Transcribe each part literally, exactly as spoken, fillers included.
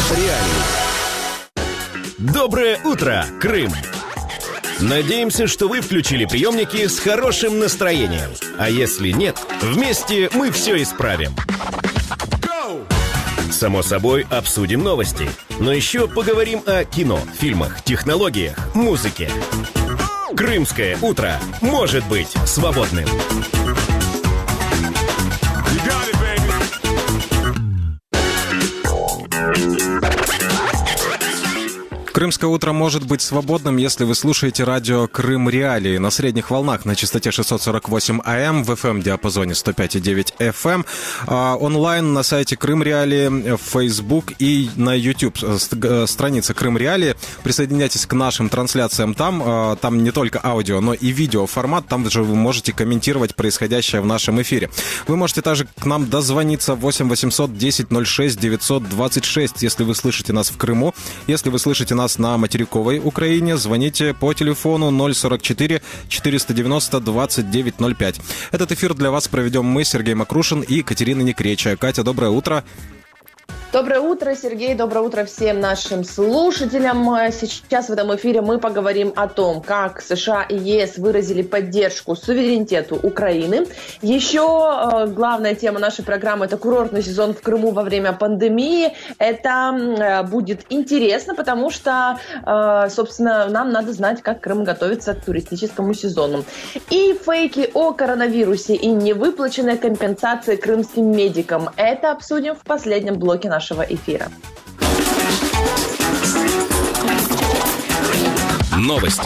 реалий. Доброе утро, Крым! Надеемся, что вы включили приемники с хорошим настроением. А если нет, вместе мы все исправим. Само собой, обсудим новости. Но еще поговорим о кино, фильмах, технологиях, музыке. Крымское утро может быть свободным. Крымское утро может быть свободным, если вы слушаете радио «Крым Реалии» на средних волнах на частоте шестьсот сорок восемь АМ, в эф эм-диапазоне сто пять и девять эф эм, а онлайн на сайте «Крым Реалии», в Facebook и на YouTube. Страница «Крым Реалии». Присоединяйтесь к нашим трансляциям там. Там не только аудио, но и видеоформат. Там же вы можете комментировать происходящее в нашем эфире. Вы можете также к нам дозвониться восемь восемьсот десять ноль шесть девятьсот двадцать шесть, если вы слышите нас в Крыму. Если вы слышите нас на материковой Украине, звоните по телефону ноль сорок четыре четыреста девяносто двадцать девять ноль пять. Этот эфир для вас проведем мы, Сергей Макрушин и Катерина Некреча. Катя, доброе утро. Доброе утро, Сергей. Доброе утро всем нашим слушателям. Сейчас в этом эфире мы поговорим о том, как США и ЕС выразили поддержку суверенитету Украины. Еще главная тема нашей программы – это курортный сезон в Крыму во время пандемии. Это будет интересно, потому что, собственно, нам надо знать, как Крым готовится к туристическому сезону. И фейки о коронавирусе и невыплаченной компенсации крымским медикам. Это обсудим в последнем блоке нашего эфира. Новости.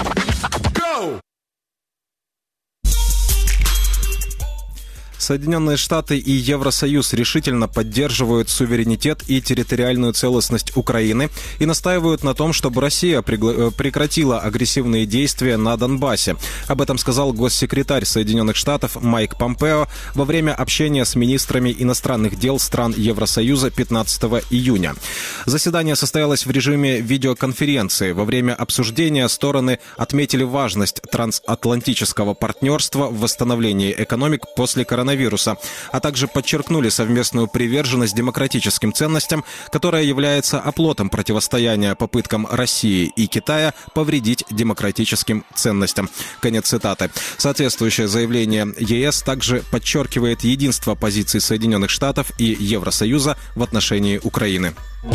Соединенные Штаты и Евросоюз решительно поддерживают суверенитет и территориальную целостность Украины и настаивают на том, чтобы Россия прекратила агрессивные действия на Донбассе. Об этом сказал госсекретарь Соединенных Штатов Майк Помпео во время общения с министрами иностранных дел стран Евросоюза пятнадцатого июня. Заседание состоялось в режиме видеоконференции. Во время обсуждения стороны отметили важность трансатлантического партнерства в восстановлении экономик после коронавируса. Вируса, а также подчеркнули совместную приверженность демократическим ценностям, которая является оплотом противостояния попыткам России и Китая повредить демократическим ценностям. Конец цитаты. Соответствующее заявление ЕС также подчеркивает единство позиций Соединенных Штатов и Евросоюза в отношении Украины.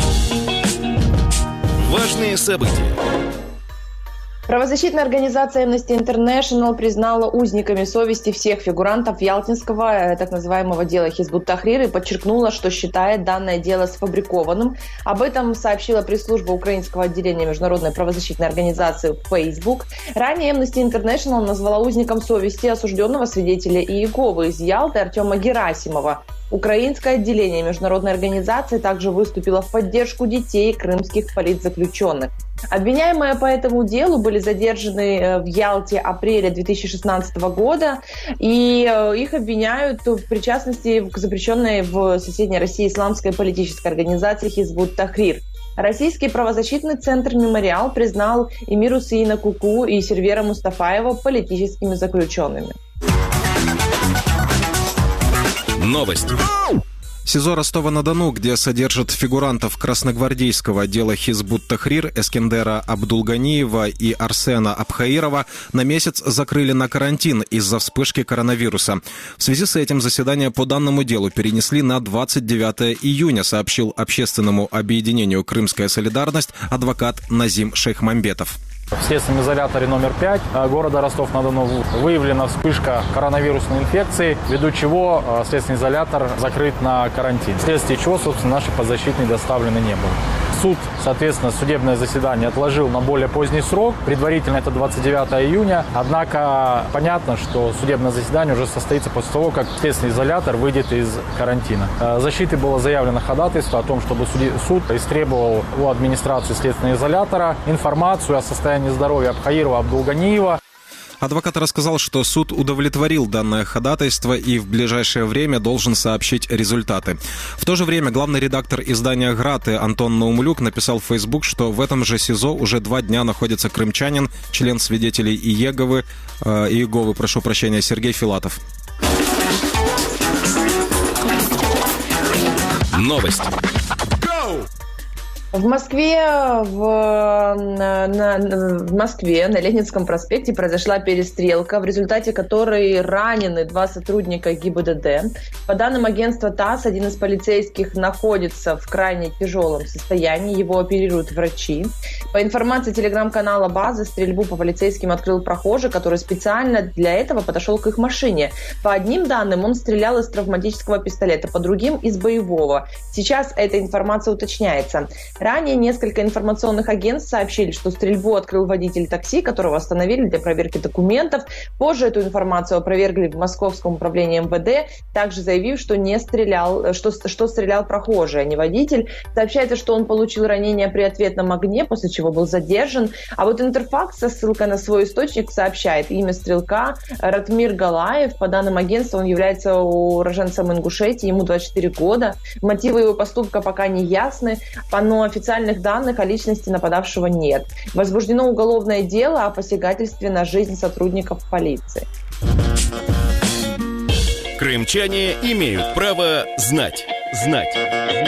Важные события. Правозащитная организация Amnesty International признала узниками совести всех фигурантов ялтинского так называемого дела Хизбут-Тахрир и подчеркнула, что считает данное дело сфабрикованным. Об этом сообщила пресс-служба украинского отделения Международной правозащитной организации в Facebook. Ранее Amnesty International назвала узником совести осужденного свидетеля Иеговы из Ялты Артема Герасимова. Украинское отделение международной организации также выступило в поддержку детей крымских политзаключенных. Обвиняемые по этому делу были задержаны в Ялте апреля две тысячи шестнадцатого года, и их обвиняют в причастности к запрещенной в соседней России исламской политической организации Хизбут-Тахрир. Российский правозащитный центр «Мемориал» признал Эмиру Саина Куку и Сервера Мустафаева политическими заключенными. Новости. СИЗО Ростова-на-Дону, где содержат фигурантов красногвардейского дела Хизбут-Тахрир Эскендера Абдулганиева и Арсена Абхаирова, на месяц закрыли на карантин из-за вспышки коронавируса. В связи с этим заседание по данному делу перенесли на двадцать девятое июня, сообщил общественному объединению «Крымская солидарность» адвокат Назим Шейхмамбетов. В следственном изоляторе номер пять города Ростов-на-Дону выявлена вспышка коронавирусной инфекции, ввиду чего следственный изолятор закрыт на карантин. Вследствие чего, собственно, наши подзащитные доставлены не были. Суд, соответственно, судебное заседание отложил на более поздний срок. Предварительно это двадцать девятое июня. Однако понятно, что судебное заседание уже состоится после того, как следственный изолятор выйдет из карантина. Защитой было заявлено ходатайство о том, чтобы суд истребовал у администрации следственного изолятора информацию о состоянии здоровья Абхаирова Абдулганиева. Адвокат рассказал, что суд удовлетворил данное ходатайство и в ближайшее время должен сообщить результаты. В то же время главный редактор издания «Граты» Антон Наумлюк написал в Facebook, что в этом же СИЗО уже два дня находится крымчанин, член свидетелей Иеговы, э, Иеговы, прошу прощения, Сергей Филатов. Новости. В Москве, в, на, на, в Москве на Ленинском проспекте произошла перестрелка, в результате которой ранены два сотрудника ГИБДД. По данным агентства ТАСС, один из полицейских находится в крайне тяжелом состоянии, его оперируют врачи. По информации телеграм-канала «База», стрельбу по полицейским открыл прохожий, который специально для этого подошел к их машине. По одним данным, он стрелял из травматического пистолета, по другим – из боевого. Сейчас эта информация уточняется. Ранее несколько информационных агентств сообщили, что стрельбу открыл водитель такси, которого остановили для проверки документов. Позже эту информацию опровергли в Московском управлении эм вэ дэ, также заявив, что не стрелял, что, что стрелял прохожий, а не водитель. Сообщается, что он получил ранение при ответном огне, после чего был задержан. А вот Интерфакс со ссылкой на свой источник сообщает имя стрелка Ратмир Галаев. По данным агентства, он является уроженцем Ингушетии, ему двадцать четыре года. Мотивы его поступка пока не ясны, но официальных данных о личности нападавшего нет. Возбуждено уголовное дело о посягательстве на жизнь сотрудников полиции. Крымчане имеют право знать. Знать.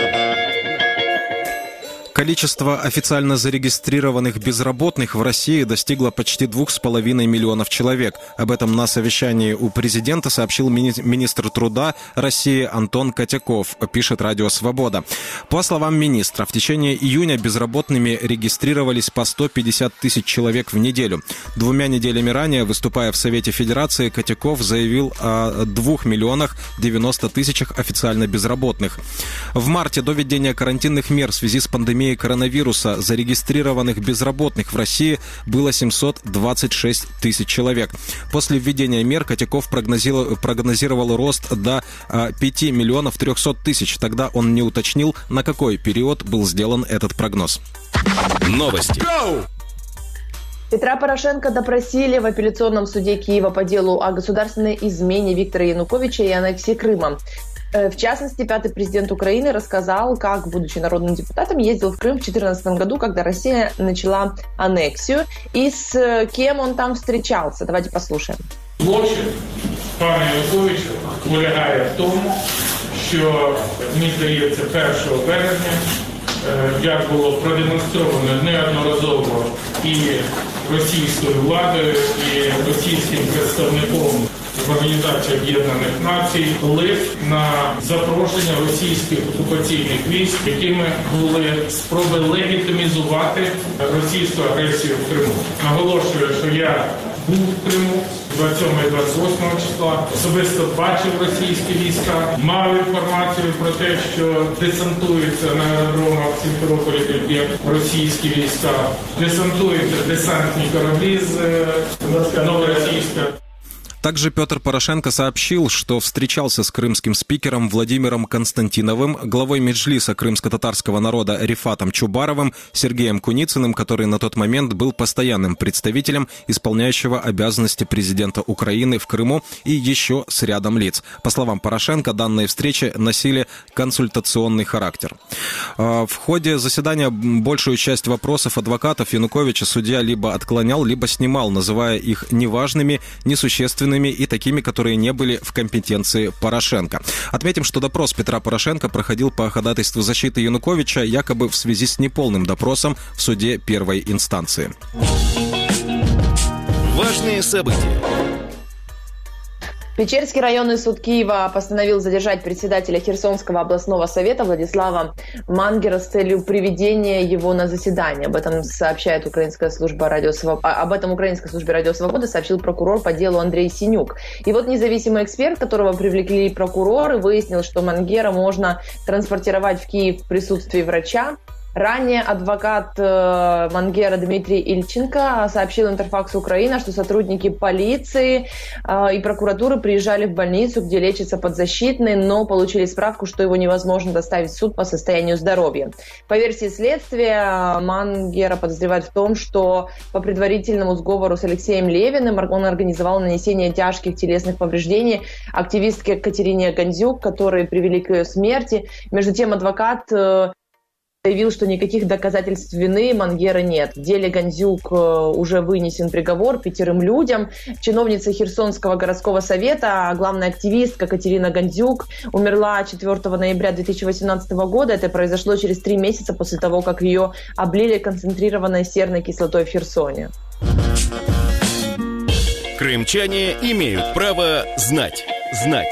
Количество официально зарегистрированных безработных в России достигло почти двух с половиной миллионов человек. Об этом на совещании у президента сообщил мини- министр труда России Антон Котяков, пишет Радио Свобода. По словам министра, в течение июня безработными регистрировались по сто пятьдесят тысяч человек в неделю. Двумя неделями ранее, выступая в Совете Федерации, Котяков заявил о двух миллионах девяноста тысячах официально безработных. В марте до введения карантинных мер в связи с пандемией коронавируса зарегистрированных безработных в России было семьсот двадцать шесть тысяч человек. После введения мер Котяков прогнозировал, прогнозировал рост до пять миллионов триста тысяч. Тогда он не уточнил, на какой период был сделан этот прогноз. Новости. Петра Порошенко допросили в апелляционном суде Киева по делу о государственной измене Виктора Януковича и аннексии Крыма. В частности, пятый президент Украины рассказал, как, будучи народным депутатом, ездил в Крым в две тысячи четырнадцатом году, когда Россия начала аннексию, и с кем он там встречался. Давайте послушаем. Злочин пана Януковича полягає в тому, що, мені здається, першого березня, як було продемонстровано неодноразово і російською владою, і російським представником в Організації Об'єднаних Націй, лист на запрошення російських окупаційних військ, якими були спроби легітимізувати російську агресію в Криму. Наголошую, що я був в Криму двадцять сьомого і двадцять восьмого числа, особисто бачив російські війська, мав інформацію про те, що десантуються на аеродромах в Сімферополі російські війська, десантуються десантні кораблі з Новоросійська. Также Петр Порошенко сообщил, что встречался с крымским спикером Владимиром Константиновым, главой Меджлиса крымско-татарского народа Рифатом Чубаровым, Сергеем Куницыным, который на тот момент был постоянным представителем исполняющего обязанности президента Украины в Крыму, и еще с рядом лиц. По словам Порошенко, данные встречи носили консультационный характер. В ходе заседания большую часть вопросов адвокатов Януковича судья либо отклонял, либо снимал, называя их неважными, несущественными и такими, которые не были в компетенции Порошенко. Отметим, что допрос Петра Порошенко проходил по ходатайству защиты Януковича, якобы в связи с неполным допросом в суде первой инстанции. Важные события. Печерский районный суд Киева постановил задержать председателя Херсонского областного совета Владислава Мангера с целью приведения его на заседание. Об этом сообщает Украинская служба радио Свобода. Об этом Украинской службе радио Свобода сообщил прокурор по делу Андрей Синюк. И вот независимый эксперт, которого привлекли прокуроры, выяснил, что Мангера можно транспортировать в Киев в присутствии врача. Ранее адвокат э, Мангера Дмитрий Ильченко сообщил Интерфакс Украина, что сотрудники полиции э, и прокуратуры приезжали в больницу, где лечится подзащитный, но получили справку, что его невозможно доставить в суд по состоянию здоровья. По версии следствия, Мангера подозревают в том, что по предварительному сговору с Алексеем Левиным он организовал нанесение тяжких телесных повреждений активистке Катерине Гандзюк, которые привели к ее смерти. Между тем, адвокат э, заявил, что никаких доказательств вины Мангера нет. В деле Гандзюк уже вынесен приговор пятерым людям. Чиновница Херсонского городского совета, а главная активистка Катерина Гандзюк, умерла четвёртого ноября две тысячи восемнадцатого года. Это произошло через три месяца после того, как ее облили концентрированной серной кислотой в Херсоне. Крымчане имеют право знать. Знать.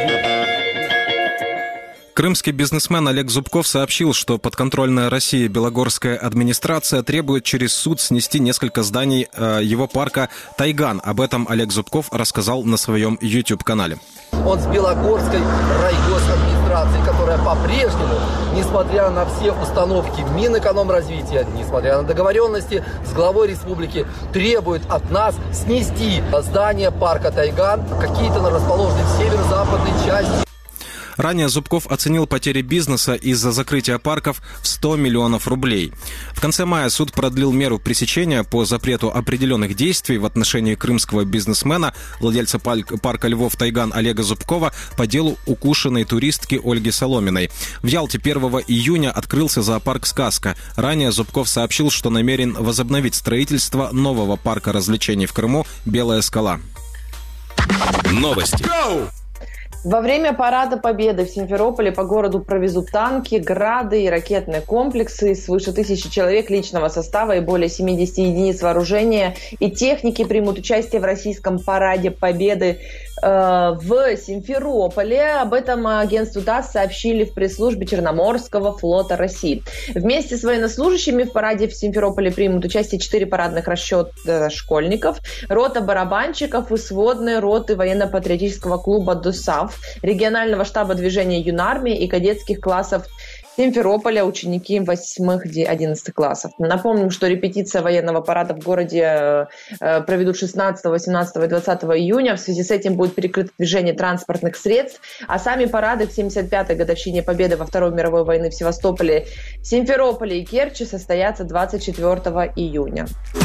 Крымский бизнесмен Олег Зубков сообщил, что подконтрольная России Белогорская администрация требует через суд снести несколько зданий э, его парка «Тайган». Об этом Олег Зубков рассказал на своем YouTube-канале. Он с Белогорской райгосадминистрации, которая по-прежнему, несмотря на все установки Минэкономразвития, несмотря на договоренности с главой республики, требует от нас снести здание парка «Тайган», какие-то расположенные в северо-западной части. Ранее Зубков оценил потери бизнеса из-за закрытия парков в сто миллионов рублей. В конце мая суд продлил меру пресечения по запрету определенных действий в отношении крымского бизнесмена, владельца парка Львов «Тайган» Олега Зубкова, по делу укушенной туристки Ольги Соломиной. В Ялте первого июня открылся зоопарк «Сказка». Ранее Зубков сообщил, что намерен возобновить строительство нового парка развлечений в Крыму «Белая скала». Новости. Во время парада Победы в Симферополе по городу провезут танки, грады и ракетные комплексы. Свыше тысячи человек личного состава и более семидесяти единиц вооружения и техники примут участие в российском параде Победы э, в Симферополе. Об этом агентству ТАСС сообщили в пресс-службе Черноморского флота России. Вместе с военнослужащими в параде в Симферополе примут участие четыре парадных расчета школьников, рота барабанщиков и сводные роты военно-патриотического клуба «ДОСАВ», регионального штаба движения Юнармии и кадетских классов Симферополя, ученики восьмых-одиннадцатых классов. Напомним, что репетиция военного парада в городе проведут шестнадцатого, восемнадцатого и двадцатого июня. В связи с этим будет перекрыто движение транспортных средств, а сами парады к семьдесят пятой годовщине Победы во Второй мировой войны в Севастополе, Симферополе и Керчи состоятся двадцать четвёртого июня.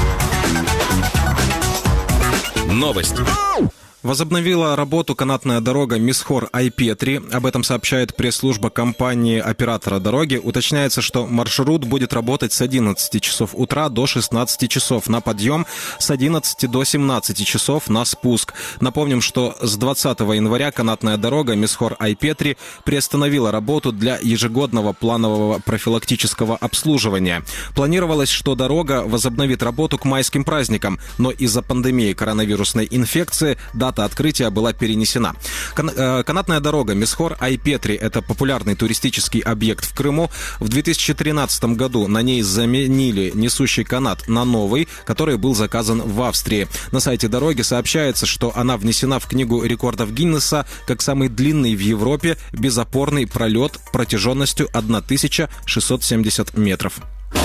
Новости. Возобновила работу канатная дорога Мисхор-Айпетри. Об этом сообщает пресс-служба компании-оператора дороги. Уточняется, что маршрут будет работать с одиннадцати часов утра до шестнадцати часов на подъем, с одиннадцати до семнадцати часов на спуск. Напомним, что с двадцатого января канатная дорога Мисхор-Айпетри приостановила работу для ежегодного планового профилактического обслуживания. Планировалось, что дорога возобновит работу к майским праздникам, но из-за пандемии коронавирусной инфекции дата открытия была перенесена. Кан- канатная дорога Мисхор-Айпетри – это популярный туристический объект в Крыму. В две тысячи тринадцатом году на ней заменили несущий канат на новый, который был заказан в Австрии. На сайте дороги сообщается, что она внесена в книгу рекордов Гиннесса как самый длинный в Европе безопорный пролет протяженностью тысяча шестьсот семьдесят метров.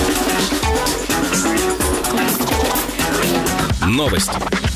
Новости.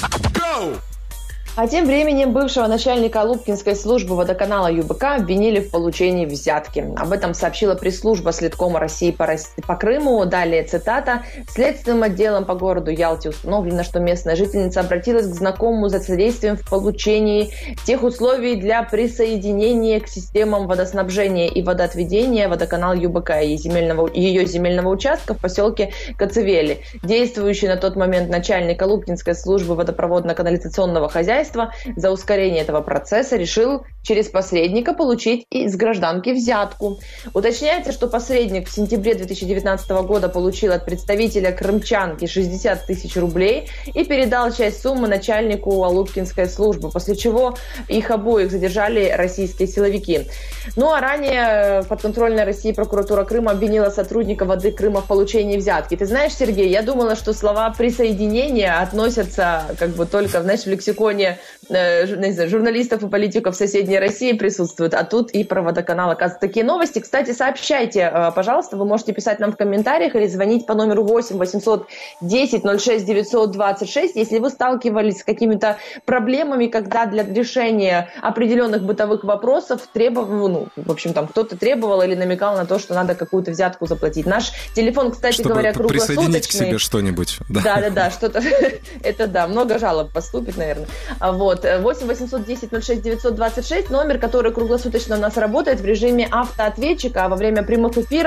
А тем временем бывшего начальника Алупкинской службы водоканала ЮБК обвинили в получении взятки. Об этом сообщила пресс-служба Следкома России по, Рос... по Крыму. Далее цитата. Следственным отделом по городу Ялте установлено, что местная жительница обратилась к знакомому за содействием в получении тех условий для присоединения к системам водоснабжения и водоотведения водоканал ЮБК и земельного... ее земельного участка в поселке Коцевели. Действующий на тот момент начальник Алупкинской службы водопроводно-канализационного хозяйства за ускорение этого процесса решил через посредника получить из гражданки взятку. Уточняется, что посредник в сентябре две тысячи девятнадцатого года получил от представителя крымчанки шестьдесят тысяч рублей и передал часть суммы начальнику Алупкинской службы, после чего их обоих задержали российские силовики. Ну а ранее подконтрольная России прокуратура Крыма обвинила сотрудника воды Крыма в получении взятки. Ты знаешь, Сергей, я думала, что слова «присоединение» относятся как бы только, знаешь, в лексиконе не знаю, журналистов и политиков соседней России присутствуют, а тут и про водоканал. Оказывается, такие новости. Кстати, сообщайте, пожалуйста, вы можете писать нам в комментариях или звонить по номеру восемь восемьсот десять ноль шесть девятьсот двадцать шесть, если вы сталкивались с какими-то проблемами, когда для решения определенных бытовых вопросов требовал, ну, в общем, там кто-то требовал или намекал на то, что надо какую-то взятку заплатить. Наш телефон, кстати Чтобы говоря, круглосуточный. Присоединить к себе что-нибудь. Да-да-да, что-то. Это да, много жалоб поступит, наверное. Вот, восемь восемьсот десять ноль шесть девятьсот двадцать шесть, номер, который круглосуточно у нас работает в режиме автоответчика, а во время прямых эфиров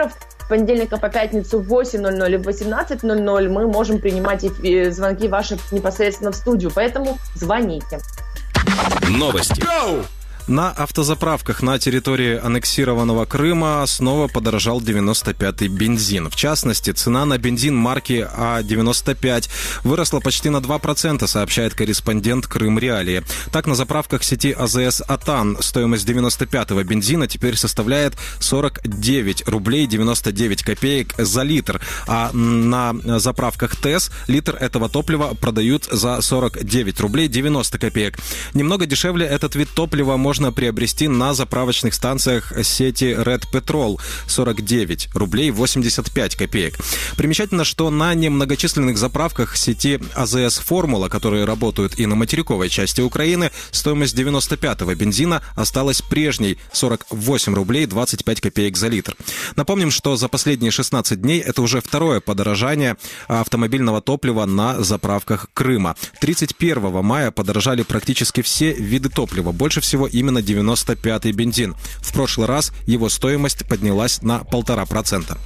понедельника по пятницу в восемь ноль ноль и в восемнадцать ноль ноль мы можем принимать звонки ваши непосредственно в студию, поэтому звоните. Новости. На автозаправках на территории аннексированного Крыма снова подорожал девяносто пятый бензин. В частности, цена на бензин марки А девяносто пять выросла почти на два процента, сообщает корреспондент Крым Реалии. Так, на заправках сети АЗС «Атан» стоимость девяносто пятого бензина теперь составляет сорок девять рублей девяносто девять копеек за литр. А на заправках ТЭС литр этого топлива продают за сорок девять рублей девяносто копеек. Немного дешевле этот вид топлива можно можно приобрести на заправочных станциях сети Red Petrol сорок девять рублей восемьдесят пять копеек. Примечательно, что на немногочисленных заправках сети АЗС «Формула», которые работают и на материковой части Украины, стоимость девяносто пятого бензина осталась прежней – сорок восемь рублей двадцать пять копеек за литр. Напомним, что за последние шестнадцать дней это уже второе подорожание автомобильного топлива на заправках Крыма. тридцать первого мая подорожали практически все виды топлива. Больше всего именно Именно девяносто пятый бензин. В прошлый раз его стоимость поднялась на полтора процента.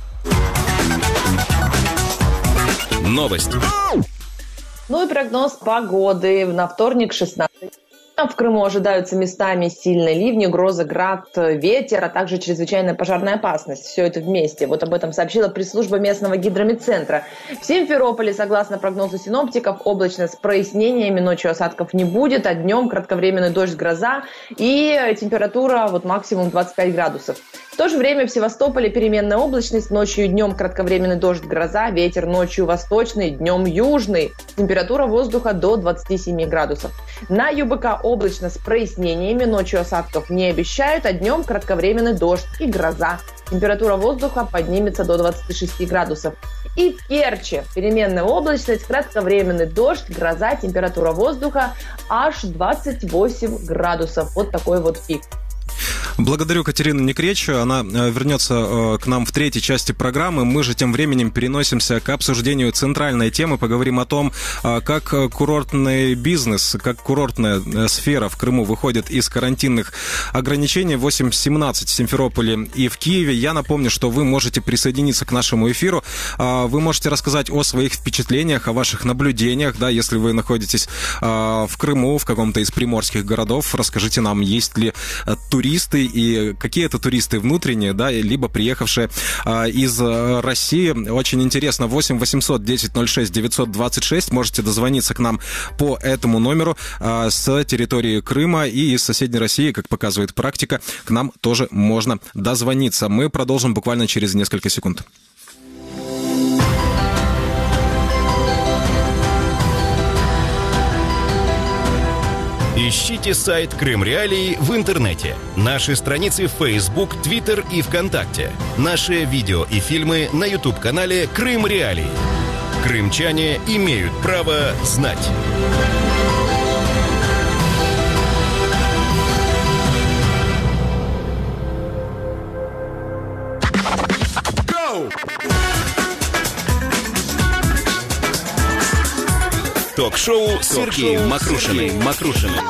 Новости. Ну и прогноз погоды на вторник, шестнадцатого. В Крыму ожидаются местами сильные ливни, грозы, град, ветер, а также чрезвычайная пожарная опасность. Все это вместе. Вот об этом сообщила пресс-служба местного гидромедцентра. В Симферополе, согласно прогнозу синоптиков, облачно с прояснениями, ночью осадков не будет, а днем кратковременный дождь, гроза и температура вот максимум двадцать пять градусов. В то же время в Севастополе переменная облачность, ночью и днем кратковременный дождь, гроза, ветер ночью восточный, днем южный. Температура воздуха до двадцати семи градусов. На ЮБК облачно с прояснениями, ночью осадков не обещают, а днем кратковременный дождь и гроза. Температура воздуха поднимется до двадцати шести градусов. И в Керчи переменная облачность, кратковременный дождь, гроза, температура воздуха аж двадцать восемь градусов. Вот такой вот пик. Благодарю Катерину Некречу. Она вернется к нам в третьей части программы. Мы же тем временем переносимся к обсуждению центральной темы. Поговорим о том, как курортный бизнес, как курортная сфера в Крыму выходит из карантинных ограничений. восемь семнадцать в Симферополе и в Киеве. Я напомню, что вы можете присоединиться к нашему эфиру. Вы можете рассказать о своих впечатлениях, о ваших наблюдениях. Да, если вы находитесь в Крыму, в каком-то из приморских городов, расскажите нам, есть ли туристы и какие это туристы внутренние, да, либо приехавшие а, из России. Очень интересно. восемь восемьсот десять ноль шесть девятьсот двадцать шесть. Можете дозвониться к нам по этому номеру а, с территории Крыма и из соседней России, как показывает практика, к нам тоже можно дозвониться. Мы продолжим буквально через несколько секунд. Ищите сайт Крым Реалии в интернете. Наши страницы в Facebook, Twitter и ВКонтакте. Наши видео и фильмы на YouTube-канале Крым Реалии. Крымчане имеют право знать. Ток-шоу с Сергеем Макрушиным. Макрушиным.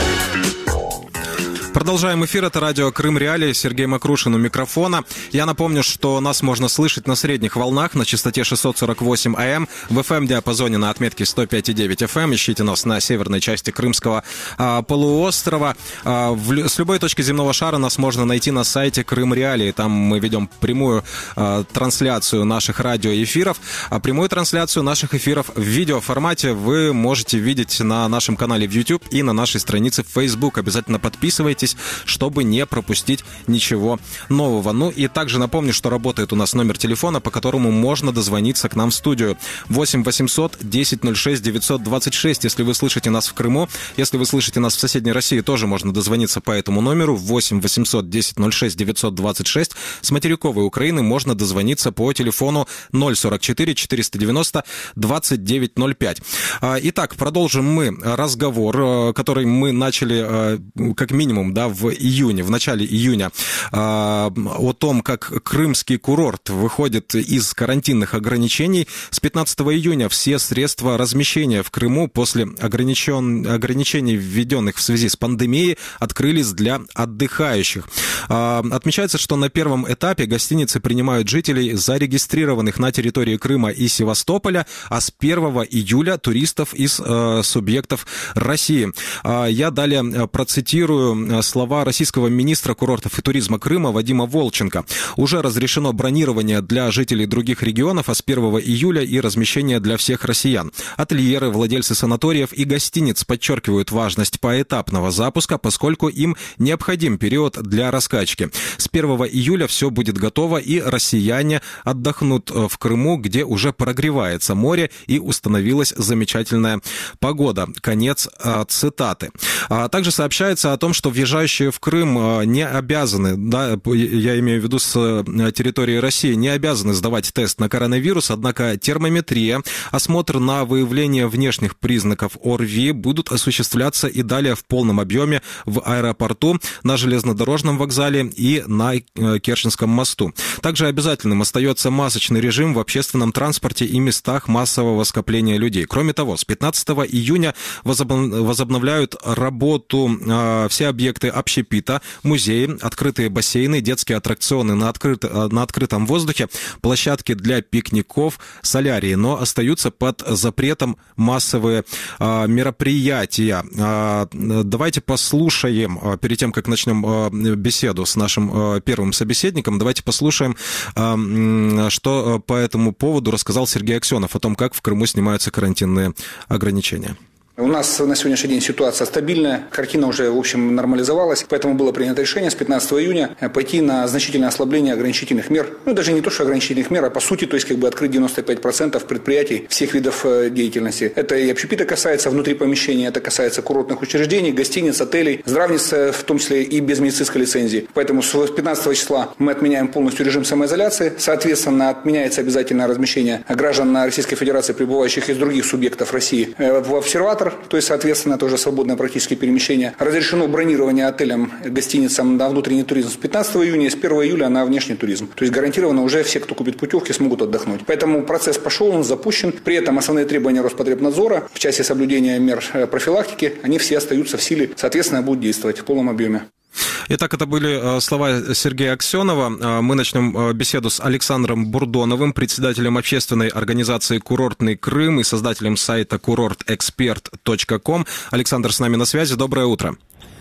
Продолжаем эфир. Это радио Крым Реалии. Сергей Макрушин у микрофона. Я напомню, что нас можно слышать на средних волнах на частоте шестьсот сорок восемь АМ, в эф эм-диапазоне на отметке сто пять и девять эф эм. Ищите нас на северной части Крымского а, полуострова. А, в, с любой точки земного шара нас можно найти на сайте Крым Реалии. Там мы ведем прямую а, трансляцию наших радиоэфиров. А прямую трансляцию наших эфиров в видеоформате вы можете видеть на нашем канале в YouTube и на нашей странице в Facebook. Обязательно подписывайтесь, чтобы не пропустить ничего нового. Ну и также напомню, что работает у нас номер телефона, по которому можно дозвониться к нам в студию. восемь восемьсот десять ноль шесть девятьсот двадцать шесть. Если вы слышите нас в Крыму, если вы слышите нас в соседней России, тоже можно дозвониться по этому номеру. восемь восемьсот десять ноль шесть девятьсот двадцать шесть. С материковой Украины можно дозвониться по телефону ноль сорок четыре четыреста девяносто двадцать девять ноль пять. Итак, продолжим мы разговор, который мы начали как минимум да, в июне, в начале июня, о том, как крымский курорт выходит из карантинных ограничений. С пятнадцатого июня все средства размещения в Крыму после ограничен... ограничений, введенных в связи с пандемией, открылись для отдыхающих. Отмечается, что на первом этапе гостиницы принимают жителей, зарегистрированных на территории Крыма и Севастополя, а с первого июля туристов из э, субъектов России. Я далее процитирую слова российского министра курортов и туризма Крыма Вадима Волченко. Уже разрешено бронирование для жителей других регионов, а с первого июля и размещение для всех россиян. Ательеры, владельцы санаториев и гостиниц подчеркивают важность поэтапного запуска, поскольку им необходим период для раскачки. С первого июля все будет готово, и россияне отдохнут в Крыму, где уже прогревается море и установилась замечательная погода. Конец цитаты. Также сообщается о том, что въезжающие в Крым не обязаны, да, я имею в виду с территории России, не обязаны сдавать тест на коронавирус, однако термометрия, осмотр на выявление внешних признаков ОРВИ будут осуществляться и далее в полном объеме в аэропорту, на железнодорожном вокзале и на Керченском мосту. Также обязательным остается масочный режим в общественном транспорте и местах массового скопления людей. Кроме того, с пятнадцатого июня возобновляют работу все объекты общепита, музеи, открытые бассейны, детские аттракционы на, открыт... на открытом воздухе, площадки для пикников, солярии, но остаются под запретом массовые мероприятия. Давайте послушаем, перед тем, как начнем беседу с нашим первым собеседником, давайте послушаем, что по этому поводу рассказал Сергей Аксенов о том, как в Крыму снимаются карантинные ограничения. У нас на сегодняшний день ситуация стабильная, картина уже, в общем, нормализовалась, поэтому было принято решение с пятнадцатого июня пойти на значительное ослабление ограничительных мер. Ну, даже не то, что ограничительных мер, а по сути, то есть как бы открыть девяносто пять процентов предприятий всех видов деятельности. Это и общепита касается внутри помещения, это касается курортных учреждений, гостиниц, отелей, здравниц, в том числе и без медицинской лицензии. Поэтому с пятнадцатого числа мы отменяем полностью режим самоизоляции, соответственно, отменяется обязательное размещение граждан на Российской Федерации, прибывающих из других субъектов России, в обсерватор. То есть, соответственно, тоже свободное практически перемещение. Разрешено бронирование отелям, гостиницам на внутренний туризм с пятнадцатого июня и с первого июля на внешний туризм. То есть, гарантированно уже все, кто купит путевки, смогут отдохнуть. Поэтому процесс пошел, он запущен. При этом основные требования Роспотребнадзора в части соблюдения мер профилактики, они все остаются в силе, соответственно, будут действовать в полном объеме. Итак, это были слова Сергея Аксенова. Мы начнем беседу с Александром Бурдоновым, председателем общественной организации «Курортный Крым» и создателем сайта курорт эксперт точка ком. Александр с нами на связи. Доброе утро.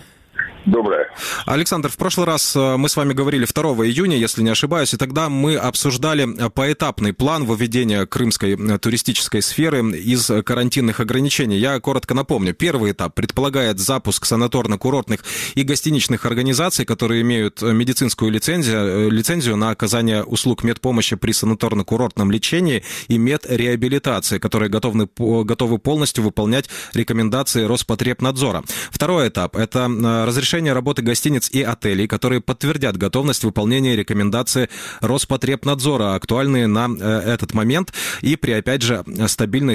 Доброе. Александр, в прошлый раз мы с вами говорили второго июня, если не ошибаюсь, и тогда мы обсуждали поэтапный план выведения крымской туристической сферы из карантинных ограничений. Я коротко напомню. Первый этап предполагает запуск санаторно-курортных и гостиничных организаций, которые имеют медицинскую лицензию, лицензию на оказание услуг медпомощи при санаторно-курортном лечении и медреабилитации, которые готовы, готовы полностью выполнять рекомендации Роспотребнадзора. Второй этап – это разрешение работы гостиниц и отелей, которые подтвердят готовность выполнения рекомендаций Роспотребнадзора, актуальные на этот момент и при, опять же, стабильной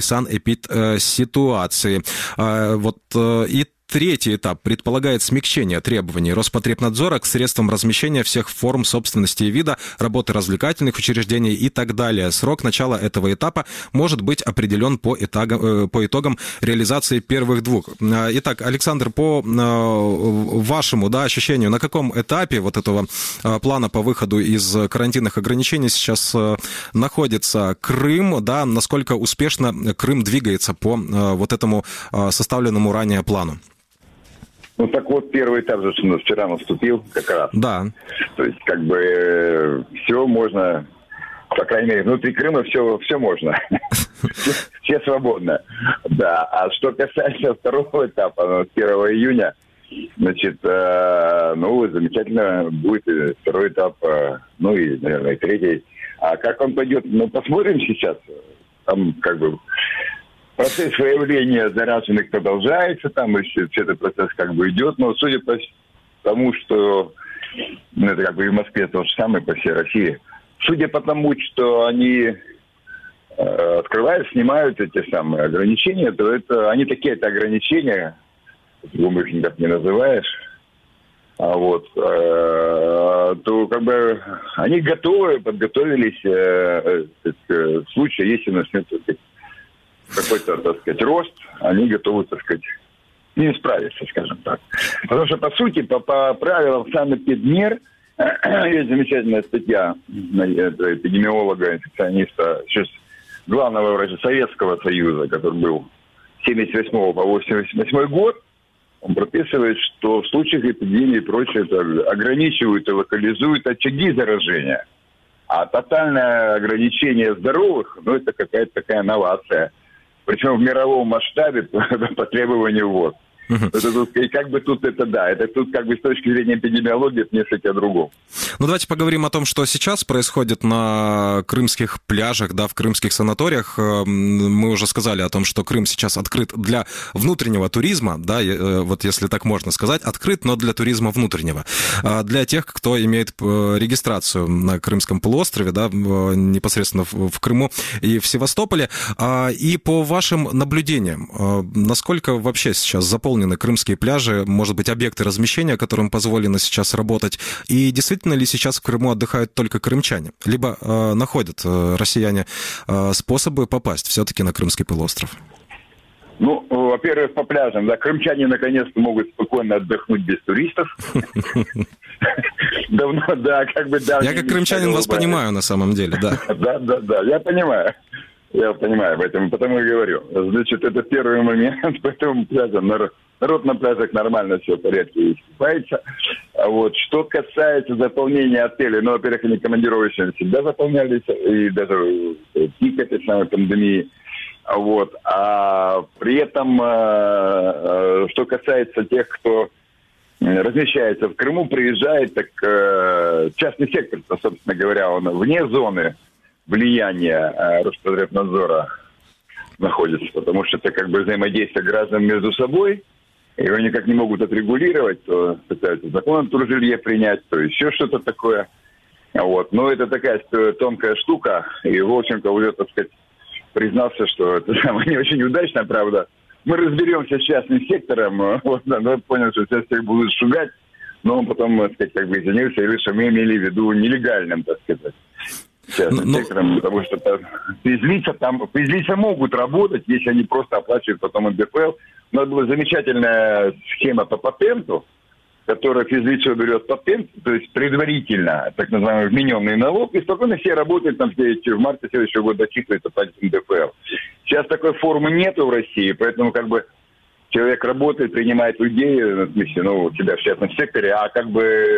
санэпид-ситуации. Вот и Третий этап предполагает смягчение требований Роспотребнадзора к средствам размещения всех форм собственности и вида, работы развлекательных учреждений и так далее. Срок начала этого этапа может быть определен по итогам, по итогам реализации первых двух. Итак, Александр, по вашему, да, ощущению, на каком этапе вот этого плана по выходу из карантинных ограничений сейчас находится Крым, да, насколько успешно Крым двигается по вот этому составленному ранее плану? Ну, так вот, первый этап же вчера наступил как раз. Да. То есть, как бы, все можно, по крайней мере, внутри Крыма все, все можно. Все свободно. Да. А что касается второго этапа, с первого июня, значит, ну, замечательно будет второй этап, ну, и, наверное, и третий. А как он пойдет, ну, посмотрим сейчас. Там, как бы... Процесс выявления зараженных продолжается, там еще все этот процесс как бы идет, но судя по тому, что, ну, это как бы и в Москве то же самое, по всей России, судя по тому, что они э, открывают, снимают эти самые ограничения, то это, они такие-то ограничения, по-другому их никак не называешь, вот, то как бы они готовы, подготовились в случае, если начнется какой-то, так сказать, рост, они готовы, так сказать, не справиться, скажем так. Потому что, по сути, по, по правилам санэпидмер, есть замечательная статья эпидемиолога, инфекциониста, главного врача Советского Союза, который был с семьдесят восьмого по восемьдесят восьмой год, он прописывает, что в случаях эпидемии и прочее это ограничивают и локализуют очаги заражения. А тотальное ограничение здоровых, ну, это какая-то такая новация. Причем в мировом масштабе по требованию ВОЗ. Uh-huh. Это тут, и как бы тут это, да, это тут как бы с точки зрения эпидемиологии это несколько о другом. Ну, давайте поговорим о том, что сейчас происходит на крымских пляжах, да, в крымских санаториях. Мы уже сказали о том, что Крым сейчас открыт для внутреннего туризма, да, вот если так можно сказать, открыт, но для туризма внутреннего. Для тех, кто имеет регистрацию на Крымском полуострове, да, непосредственно в Крыму и в Севастополе. И по вашим наблюдениям, насколько вообще сейчас заполнены крымские пляжи, может быть, объекты размещения, которым позволено сейчас работать, и действительно ли сейчас в Крыму отдыхают только крымчане, либо э, находят э, россияне э, способы попасть все-таки на Крымский полуостров? Ну, во-первых, по пляжам, да, крымчане наконец-то могут спокойно отдохнуть без туристов. Давно, да, как бы, да. Я как крымчанин вас понимаю на самом деле, да. Да, да, да, я понимаю. Я понимаю, поэтому, потому и говорю. Значит, это первый момент, поэтому пляжам, народ, народ на пляжах нормально все в порядке искупается. А вот, что касается заполнения отелей, ну, во-первых, они командировочные всегда заполнялись, и даже в пик этой самой пандемии. Вот. А при этом, что касается тех, кто размещается в Крыму, приезжает, так частный сектор, собственно говоря, он вне зоны влияния э, Роспотребнадзора находится, потому что это как бы взаимодействие граждан между собой, и его никак не могут отрегулировать, то пытаются закон о туржилье принять, то еще что-то такое. Вот. Но это такая тонкая штука, и Волченко уже, так сказать, признался, что это самое не очень удачно, правда. Мы разберемся с частным сектором, вот, да, но понял, что сейчас всех будут шугать, но он потом, так сказать, как бы извинился, и что мы имели в виду нелегальным, так сказать, частным но, сектором, потому что физлица там, физлица могут работать, если они просто оплачивают потом эн дэ эф эл. У нас была замечательная схема по патенту, которая физлицо берет патент, то есть предварительно, так называемый вмененный налог, и спокойно все работают, там в марте следующего года отчитывается по эн дэ эф эл. Сейчас такой формы нету в России, поэтому как бы человек работает, принимает людей, в смысле, ну, у тебя в частном секторе, а как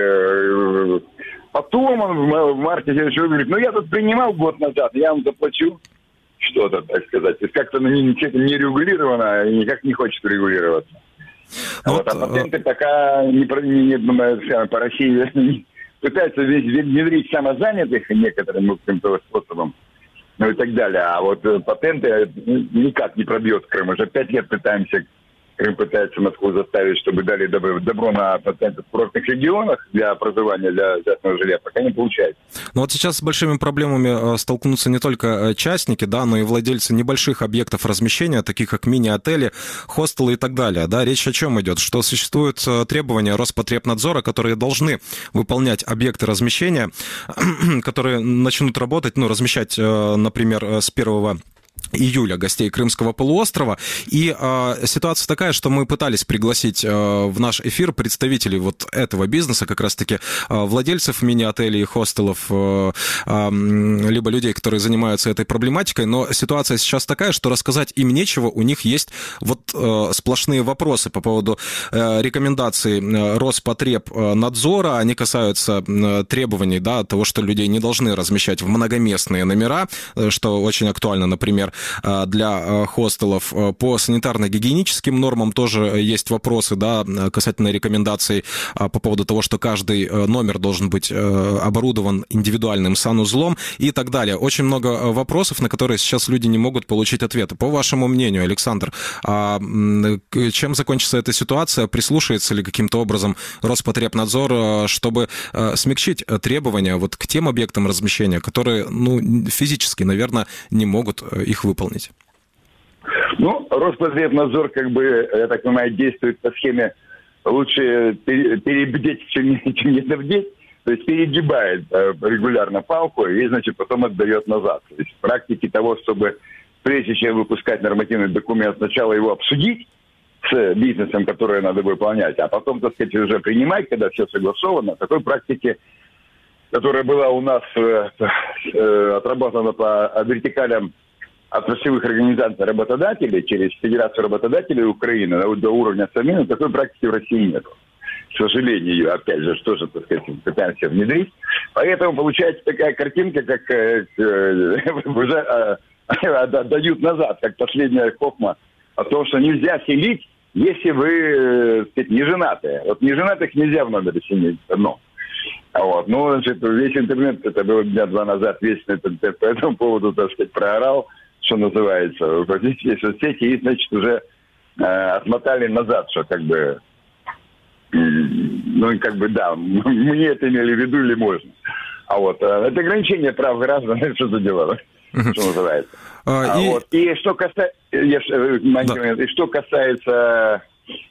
бы потом он в марте следующего года говорит, ну, я тут принимал год назад, я вам заплачу что-то, так сказать. То есть как-то не, не регулировано и никак не хочет регулироваться. А вот, вот, а патенты пока не, не, не, по России пытаются внедрить самозанятых некоторым каким-то способом, ну и так далее. А вот патенты никак не пробьет Крым. Уже пять лет пытаемся, Крым пытается Москву заставить, чтобы дали добро на патенты в курортных регионах для проживания, для частного жилья, пока не получается. Ну вот сейчас с большими проблемами столкнутся не только частники, да, но и владельцы небольших объектов размещения, таких как мини-отели, хостелы и так далее. Да, речь о чем идет? Что существуют требования Роспотребнадзора, которые должны выполнять объекты размещения, которые начнут работать, ну, размещать, например, с первого июля гостей Крымского полуострова. И э, ситуация такая, что мы пытались пригласить э, в наш эфир представителей вот этого бизнеса, как раз-таки э, владельцев мини-отелей и хостелов, э, э, либо людей, которые занимаются этой проблематикой, но ситуация сейчас такая, что рассказать им нечего, у них есть вот э, сплошные вопросы по поводу э, рекомендаций Роспотребнадзора, они касаются э, требований, да, того, что людей не должны размещать в многоместные номера, что очень актуально, например, для хостелов. По санитарно-гигиеническим нормам тоже есть вопросы, да, касательно рекомендаций по поводу того, что каждый номер должен быть оборудован индивидуальным санузлом и так далее. Очень много вопросов, на которые сейчас люди не могут получить ответы. По вашему мнению, Александр, чем закончится эта ситуация? Прислушается ли каким-то образом Роспотребнадзор, чтобы смягчить требования вот к тем объектам размещения, которые, ну, физически, наверное, не могут их выполнить? Ну, Роспотребнадзор, как бы, я так понимаю, действует по схеме лучше перебдеть, чем не, чем не довдеть. То есть перегибает э, регулярно палку и, значит, потом отдает назад. То есть в практике того, чтобы прежде чем выпускать нормативный документ, сначала его обсудить с бизнесом, который надо выполнять, а потом, так сказать, уже принимать, когда все согласовано. Такой практики, которая была у нас э, э, отработана по вертикалям отраслевых организаций работодателей через Федерацию работодателей Украины до уровня Совмина, такой практики в России нет. К сожалению, опять же, что же, так сказать, пытаемся внедрить. Поэтому получается такая картинка, как э, э, уже э, отдают назад, как последняя хохма о том, что нельзя селить, если вы, э, сказать, не женатые. Вот не женатых нельзя в номере селить, одно. Вот. Ну, значит, весь интернет, это было дня два назад, весь интернет по этому поводу, так сказать, проорал, что называется, в политические соцсети, и, значит, уже э, отмотали назад, что как бы, э, ну, как бы, да, мы это имели в виду или можно. А вот, э, это ограничение прав граждан, это что за дела, uh-huh. что называется. Uh, а, и... Вот. И что касается, да. и что касается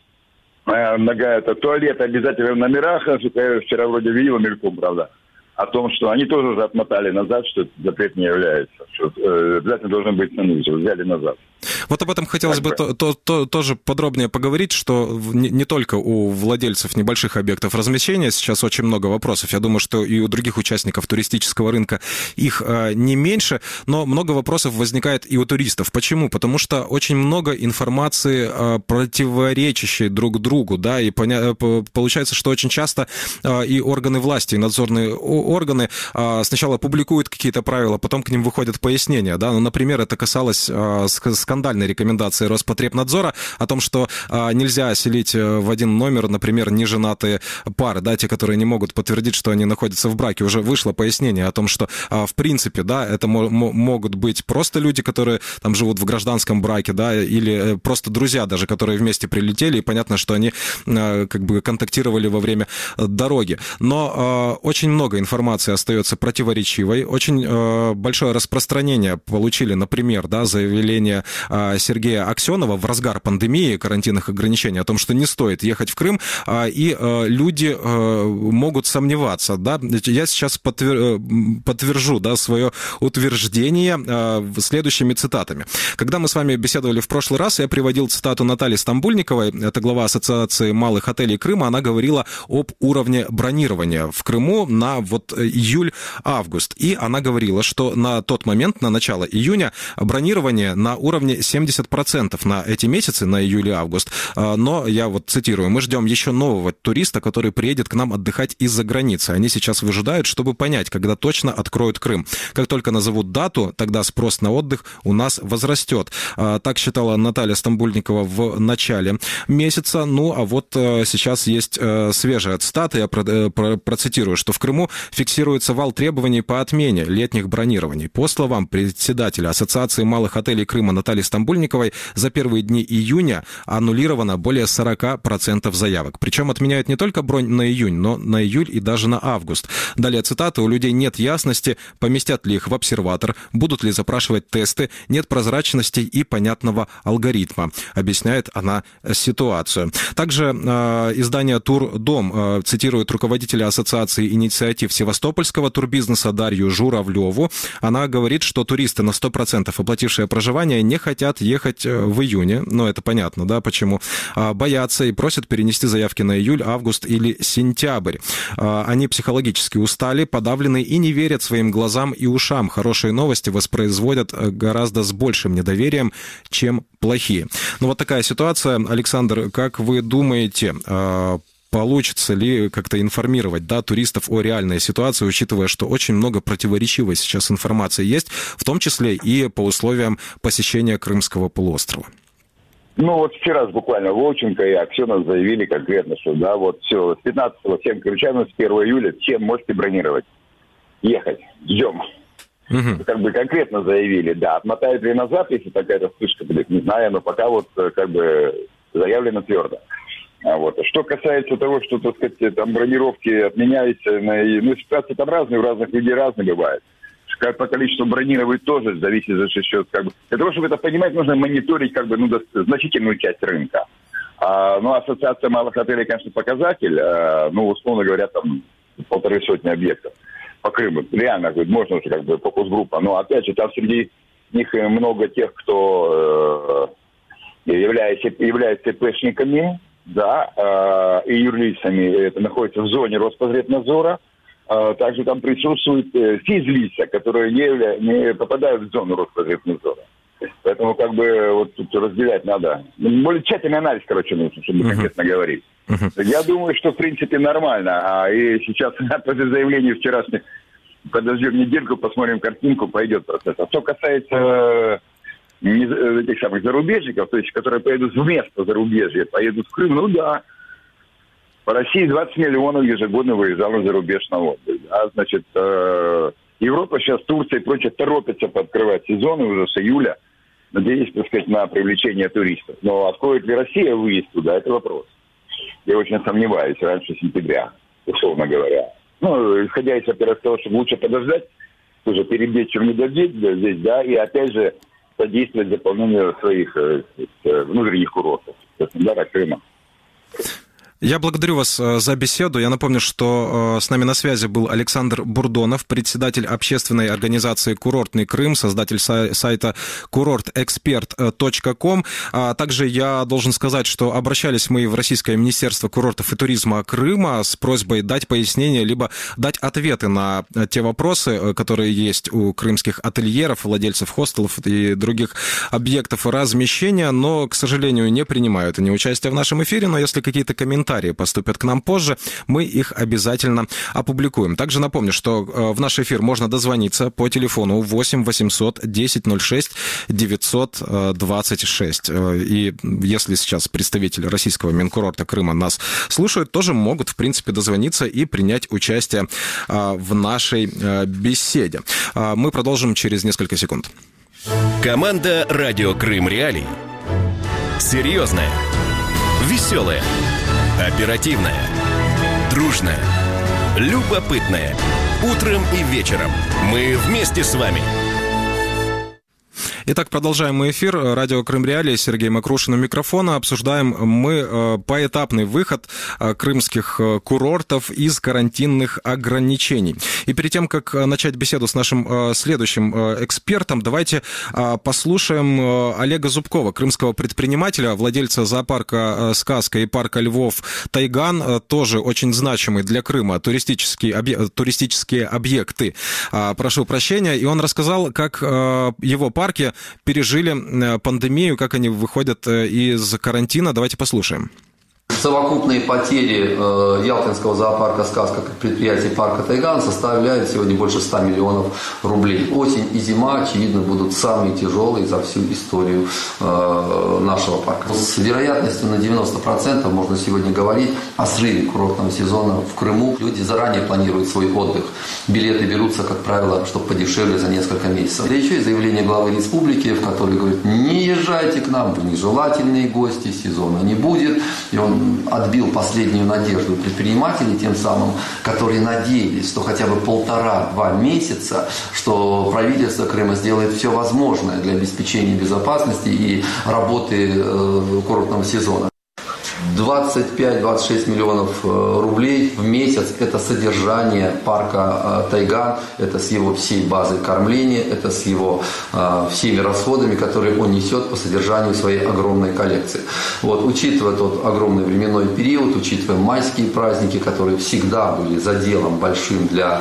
э, это, туалета обязательно в номерах, я вчера вроде видел мельком, правда, о том, что они тоже уже отмотали назад, что запрет не является. Что э, обязательно должен быть снаружи, взяли назад. Вот об этом хотелось бы то, то, то, тоже подробнее поговорить, что не, не только у владельцев небольших объектов размещения сейчас очень много вопросов. Я думаю, что и у других участников туристического рынка их э, не меньше, но много вопросов возникает и у туристов. Почему? Потому что очень много информации, э, противоречащей друг другу, да, и поня... получается, что очень часто э, и органы власти, и надзорные органы э, сначала публикуют какие-то правила, потом к ним выходят пояснения, да, ну, например, это касалось э, скандальной рекомендации Роспотребнадзора о том, что а, нельзя селить в один номер, например, неженатые пары, да, те, которые не могут подтвердить, что они находятся в браке. Уже вышло пояснение о том, что, а, в принципе, да, это мо- могут быть просто люди, которые там живут в гражданском браке, да, или просто друзья даже, которые вместе прилетели, и понятно, что они а, как бы контактировали во время дороги. Но а, очень много информации остается противоречивой, очень а, большое распространение получили, например, да, заявление Сергея Аксенова в разгар пандемии, карантинных ограничений, о том, что не стоит ехать в Крым, и люди могут сомневаться. Да? Я сейчас подтвер... подтвержу, да, свое утверждение следующими цитатами. Когда мы с вами беседовали в прошлый раз, я приводил цитату Натальи Стамбульниковой, это глава Ассоциации малых отелей Крыма, она говорила об уровне бронирования в Крыму на вот июль-август. И она говорила, что на тот момент, на начало июня, бронирование на уровне семьдесят процентов на эти месяцы, на июль и август. Но, я вот цитирую, мы ждем еще нового туриста, который приедет к нам отдыхать из-за границы. Они сейчас выжидают, чтобы понять, когда точно откроют Крым. Как только назовут дату, тогда спрос на отдых у нас возрастет. Так считала Наталья Стамбульникова в начале месяца. Ну, а вот сейчас есть свежая цитата, я процитирую, что в Крыму фиксируется вал требований по отмене летних бронирований. По словам председателя Ассоциации малых отелей Крыма Натальи Стамбульниковой, за первые дни июня аннулировано более сорок процентов заявок. Причем отменяют не только бронь на июнь, но на июль и даже на август. Далее цитата. У людей нет ясности, поместят ли их в обсерватор, будут ли запрашивать тесты, нет прозрачности и понятного алгоритма. Объясняет она ситуацию. Также э, издание «Турдом» э, цитирует руководителя Ассоциации инициатив Севастопольского турбизнеса Дарью Журавлеву. Она говорит, что туристы, на сто процентов оплатившие проживание, не хотят ехать в июне, но это понятно, да, почему, боятся и просят перенести заявки на июль, август или сентябрь. Они психологически устали, подавлены и не верят своим глазам и ушам. Хорошие новости воспроизводят гораздо с большим недоверием, чем плохие. Ну вот такая ситуация. Александр, как вы думаете, получится ли как-то информировать, да, туристов о реальной ситуации, учитывая, что очень много противоречивой сейчас информации есть, в том числе и по условиям посещения Крымского полуострова? Ну вот вчера буквально Волченко и Аксенов заявили конкретно, что да, вот все, с пятнадцатого всем крымчанам, с первого июля всем можете бронировать. Ехать. Ждем. Угу. Как бы конкретно заявили, да, отмотают ли назад, если такая-то вспышка будет, не знаю, но пока вот как бы заявлено твердо. А вот. Что касается того, что, так сказать, там бронировки отменяются, ну, ситуации там разные, у разных людей разные бывают. Как по количеству бронировать тоже зависит от счет, как бы. Для того, чтобы это понимать, нужно мониторить как бы, ну, значительную часть рынка. А, ну, ассоциация малых отелей, конечно, показатель. А, ну, условно говоря, там полторы сотни объектов по Крыму. Реально, можно уже как бы фокус-группа. Но, опять же, там среди них много тех, кто э, является, является ИПшниками, да, э, и юрлицами. Это находится в зоне Роспотребнадзора. Э, также там присутствуют э, физлица, которые не, явля... не попадают в зону Роспотребнадзора. Поэтому как бы вот тут разделять надо. Более тщательный анализ, короче, нужно, чтобы uh-huh. конкретно говорить. Uh-huh. Я думаю, что в принципе нормально. А и сейчас после заявлений вчерашних подождем недельку, посмотрим картинку, пойдет процесс. А что касается э, этих самых зарубежников, то есть которые поедут вместо зарубежья, поедут в Крым, ну да. По России двадцать миллионов ежегодно выезжало за рубеж на отдых. А значит, э, Европа сейчас, Турция и прочее торопятся пооткрывать сезоны уже с июля. Надеюсь, так сказать, на привлечение туристов. Но откроет ли Россия выезд туда, это вопрос. Я очень сомневаюсь, раньше сентября, условно говоря. Ну, исходя из, во-первых, того, что лучше подождать, тоже перебить, чем не добить здесь, да, и опять же содействовать заполнению своих э, внутренних курортов, Краснодара, Крыма. Я благодарю вас за беседу. Я напомню, что с нами на связи был Александр Бурдонов, председатель общественной организации «Курортный Крым», создатель сайта курорт эксперт точка ком. А также я должен сказать, что обращались мы в Российское министерство курортов и туризма Крыма с просьбой дать пояснения, либо дать ответы на те вопросы, которые есть у крымских ательеров, владельцев хостелов и других объектов размещения, но, к сожалению, не принимают они участие в нашем эфире. Но если какие-то комментарии поступят к нам позже, мы их обязательно опубликуем. Также напомню, что в наш эфир можно дозвониться по телефону восемь восемьсот десять ноль шесть девятьсот двадцать шесть. И если сейчас представители российского Минкурорта Крыма нас слушают, тоже могут, в принципе, дозвониться и принять участие в нашей беседе. Мы продолжим через несколько секунд. Команда «Радио Крым Реалии». Серьезная, веселая, оперативная, дружная, любопытная. Утром и вечером мы вместе с вами. Итак, продолжаем мы эфир. Радио Крым Реалии, Сергей Макрушин у микрофона. Обсуждаем мы поэтапный выход крымских курортов из карантинных ограничений. И перед тем, как начать беседу с нашим следующим экспертом, давайте послушаем Олега Зубкова, крымского предпринимателя, владельца зоопарка «Сказка» и парка Львов «Тайган», тоже очень значимый для Крыма туристические, объ... туристические объекты. Прошу прощения. И он рассказал, как его парки пережили пандемию, как они выходят из карантина. Давайте послушаем. Совокупные потери э, Ялтинского зоопарка «Сказка» как предприятия парка «Тайган» составляют сегодня больше ста миллионов рублей. Осень и зима, очевидно, будут самые тяжелые за всю историю э, нашего парка. С вероятностью на девяносто процентов можно сегодня говорить о срыве курортного сезона в Крыму. Люди заранее планируют свой отдых. Билеты берутся, как правило, чтобы подешевле за несколько месяцев. Да еще и заявление главы республики, в которой говорит: не езжайте к нам, вы нежелательные гости, сезона не будет. И он отбил последнюю надежду предпринимателей, тем самым, которые надеялись, что хотя бы полтора-два месяца, что правительство Крыма сделает все возможное для обеспечения безопасности и работы э, курортного сезона. двадцать пять - двадцать шесть миллионов рублей в месяц – это содержание парка «Тайган», это с его всей базой кормления, это с его э, всеми расходами, которые он несет по содержанию своей огромной коллекции. Вот, учитывая тот огромный временной период, учитывая майские праздники, которые всегда были заделом большим для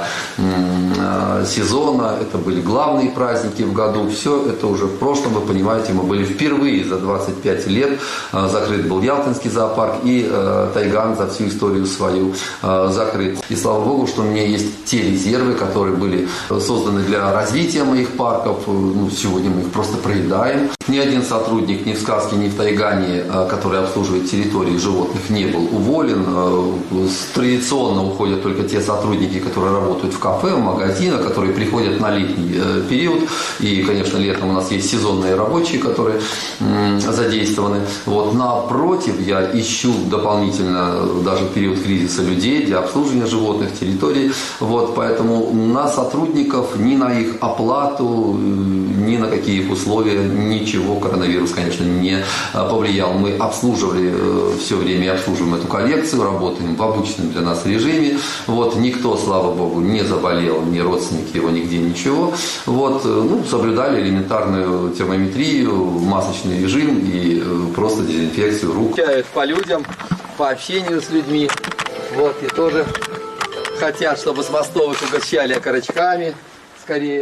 э, сезона, это были главные праздники в году, все это уже в прошлом, вы понимаете, мы были впервые за двадцать пять лет, э, закрыт был Ялтинский зоопарк, и э, Тайган за всю историю свою э, закрыт. И слава богу, что у меня есть те резервы, которые были созданы для развития моих парков. Ну, сегодня мы их просто проедаем. Ни один сотрудник ни в «Сказке», ни в «Тайгане», э, который обслуживает территории животных, не был уволен. Э, традиционно уходят только те сотрудники, которые работают в кафе, в магазинах, которые приходят на летний э, период. И, конечно, летом у нас есть сезонные рабочие, которые э, задействованы. Вот, напротив, я ищу ищу дополнительно, даже в период кризиса, людей для обслуживания животных, территорий. Вот, поэтому на сотрудников, ни на их оплату, ни на какие их условия, ничего коронавирус, конечно, не повлиял. Мы обслуживали все время и обслуживаем эту коллекцию, работаем в обычном для нас режиме. Вот, никто, слава богу, не заболел, ни родственники его, нигде ничего. Вот, ну, соблюдали элементарную термометрию, масочный режим и просто дезинфекцию рук. По людям, по общению с людьми. Вот, и тоже хотят, чтобы с мостовых угощали окорочками скорее.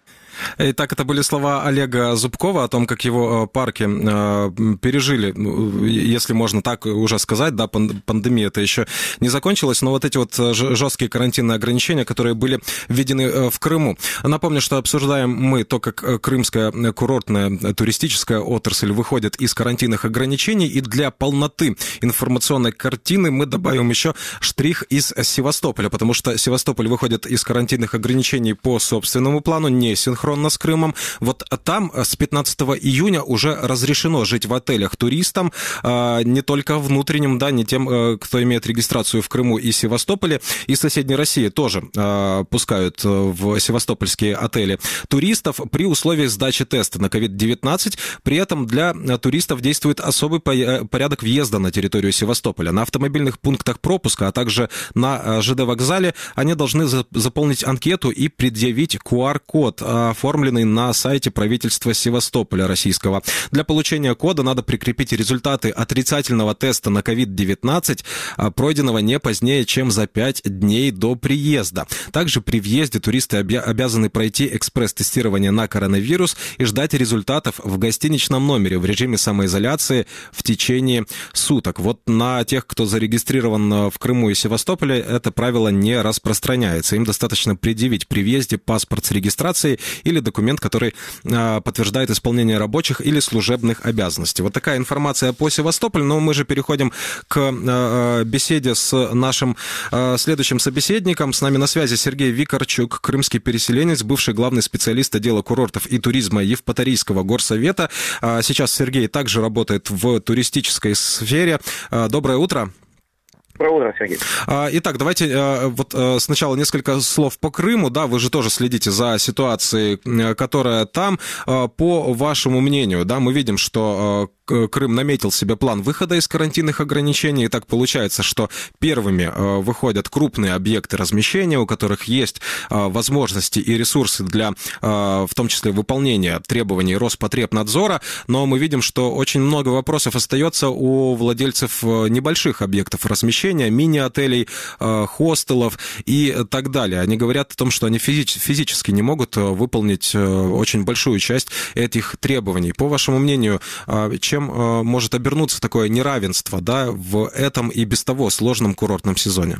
Итак, это были слова Олега Зубкова о том, как его парки пережили, если можно так уже сказать, да, пандемия это еще не закончилась, но вот эти вот жесткие карантинные ограничения, которые были введены в Крыму. Напомню, что обсуждаем мы то, как крымская курортная туристическая отрасль выходит из карантинных ограничений, и для полноты информационной картины мы добавим еще штрих из Севастополя, потому что Севастополь выходит из карантинных ограничений по собственному плану, не синхронно с Крымом. Вот там с пятнадцатого июня уже разрешено жить в отелях туристам, не только внутренним, да, не тем, кто имеет регистрацию в Крыму и Севастополе. И соседней России тоже пускают в севастопольские отели туристов при условии сдачи теста на ковид девятнадцать. При этом для туристов действует особый порядок въезда на территорию Севастополя. На автомобильных пунктах пропуска, а также на ЖД-вокзале они должны заполнить анкету и предъявить ку ар код, оформленный на сайте правительства Севастополя российского. Для получения кода надо прикрепить результаты отрицательного теста на ковид девятнадцать, пройденного не позднее, чем за пять дней до приезда. Также при въезде туристы обязаны пройти экспресс-тестирование на коронавирус и ждать результатов в гостиничном номере в режиме самоизоляции в течение суток. Вот на тех, кто зарегистрирован в Крыму и Севастополе, это правило не распространяется. Им достаточно предъявить при въезде паспорт с регистрацией или документ, который э, подтверждает исполнение рабочих или служебных обязанностей. Вот такая информация по Севастополю. Но мы же переходим к э, беседе с нашим э, следующим собеседником. С нами на связи Сергей Викарчук, крымский переселенец, бывший главный специалист отдела курортов и туризма Евпаторийского горсовета. Э, сейчас Сергей также работает в туристической сфере. Э, доброе утро. Доброе утро, Сергей. Итак, давайте вот сначала несколько слов по Крыму. Да, вы же тоже следите за ситуацией, которая там. По вашему мнению, да, мы видим, что Крым наметил себе план выхода из карантинных ограничений. И так получается, что первыми выходят крупные объекты размещения, у которых есть возможности и ресурсы для, в том числе, выполнения требований Роспотребнадзора. Но мы видим, что очень много вопросов остается у владельцев небольших объектов размещения, мини-отелей, хостелов и так далее. Они говорят о том, что они физически не могут выполнить очень большую часть этих требований. По вашему мнению, чем может обернуться такое неравенство, да, в этом и без того сложном курортном сезоне?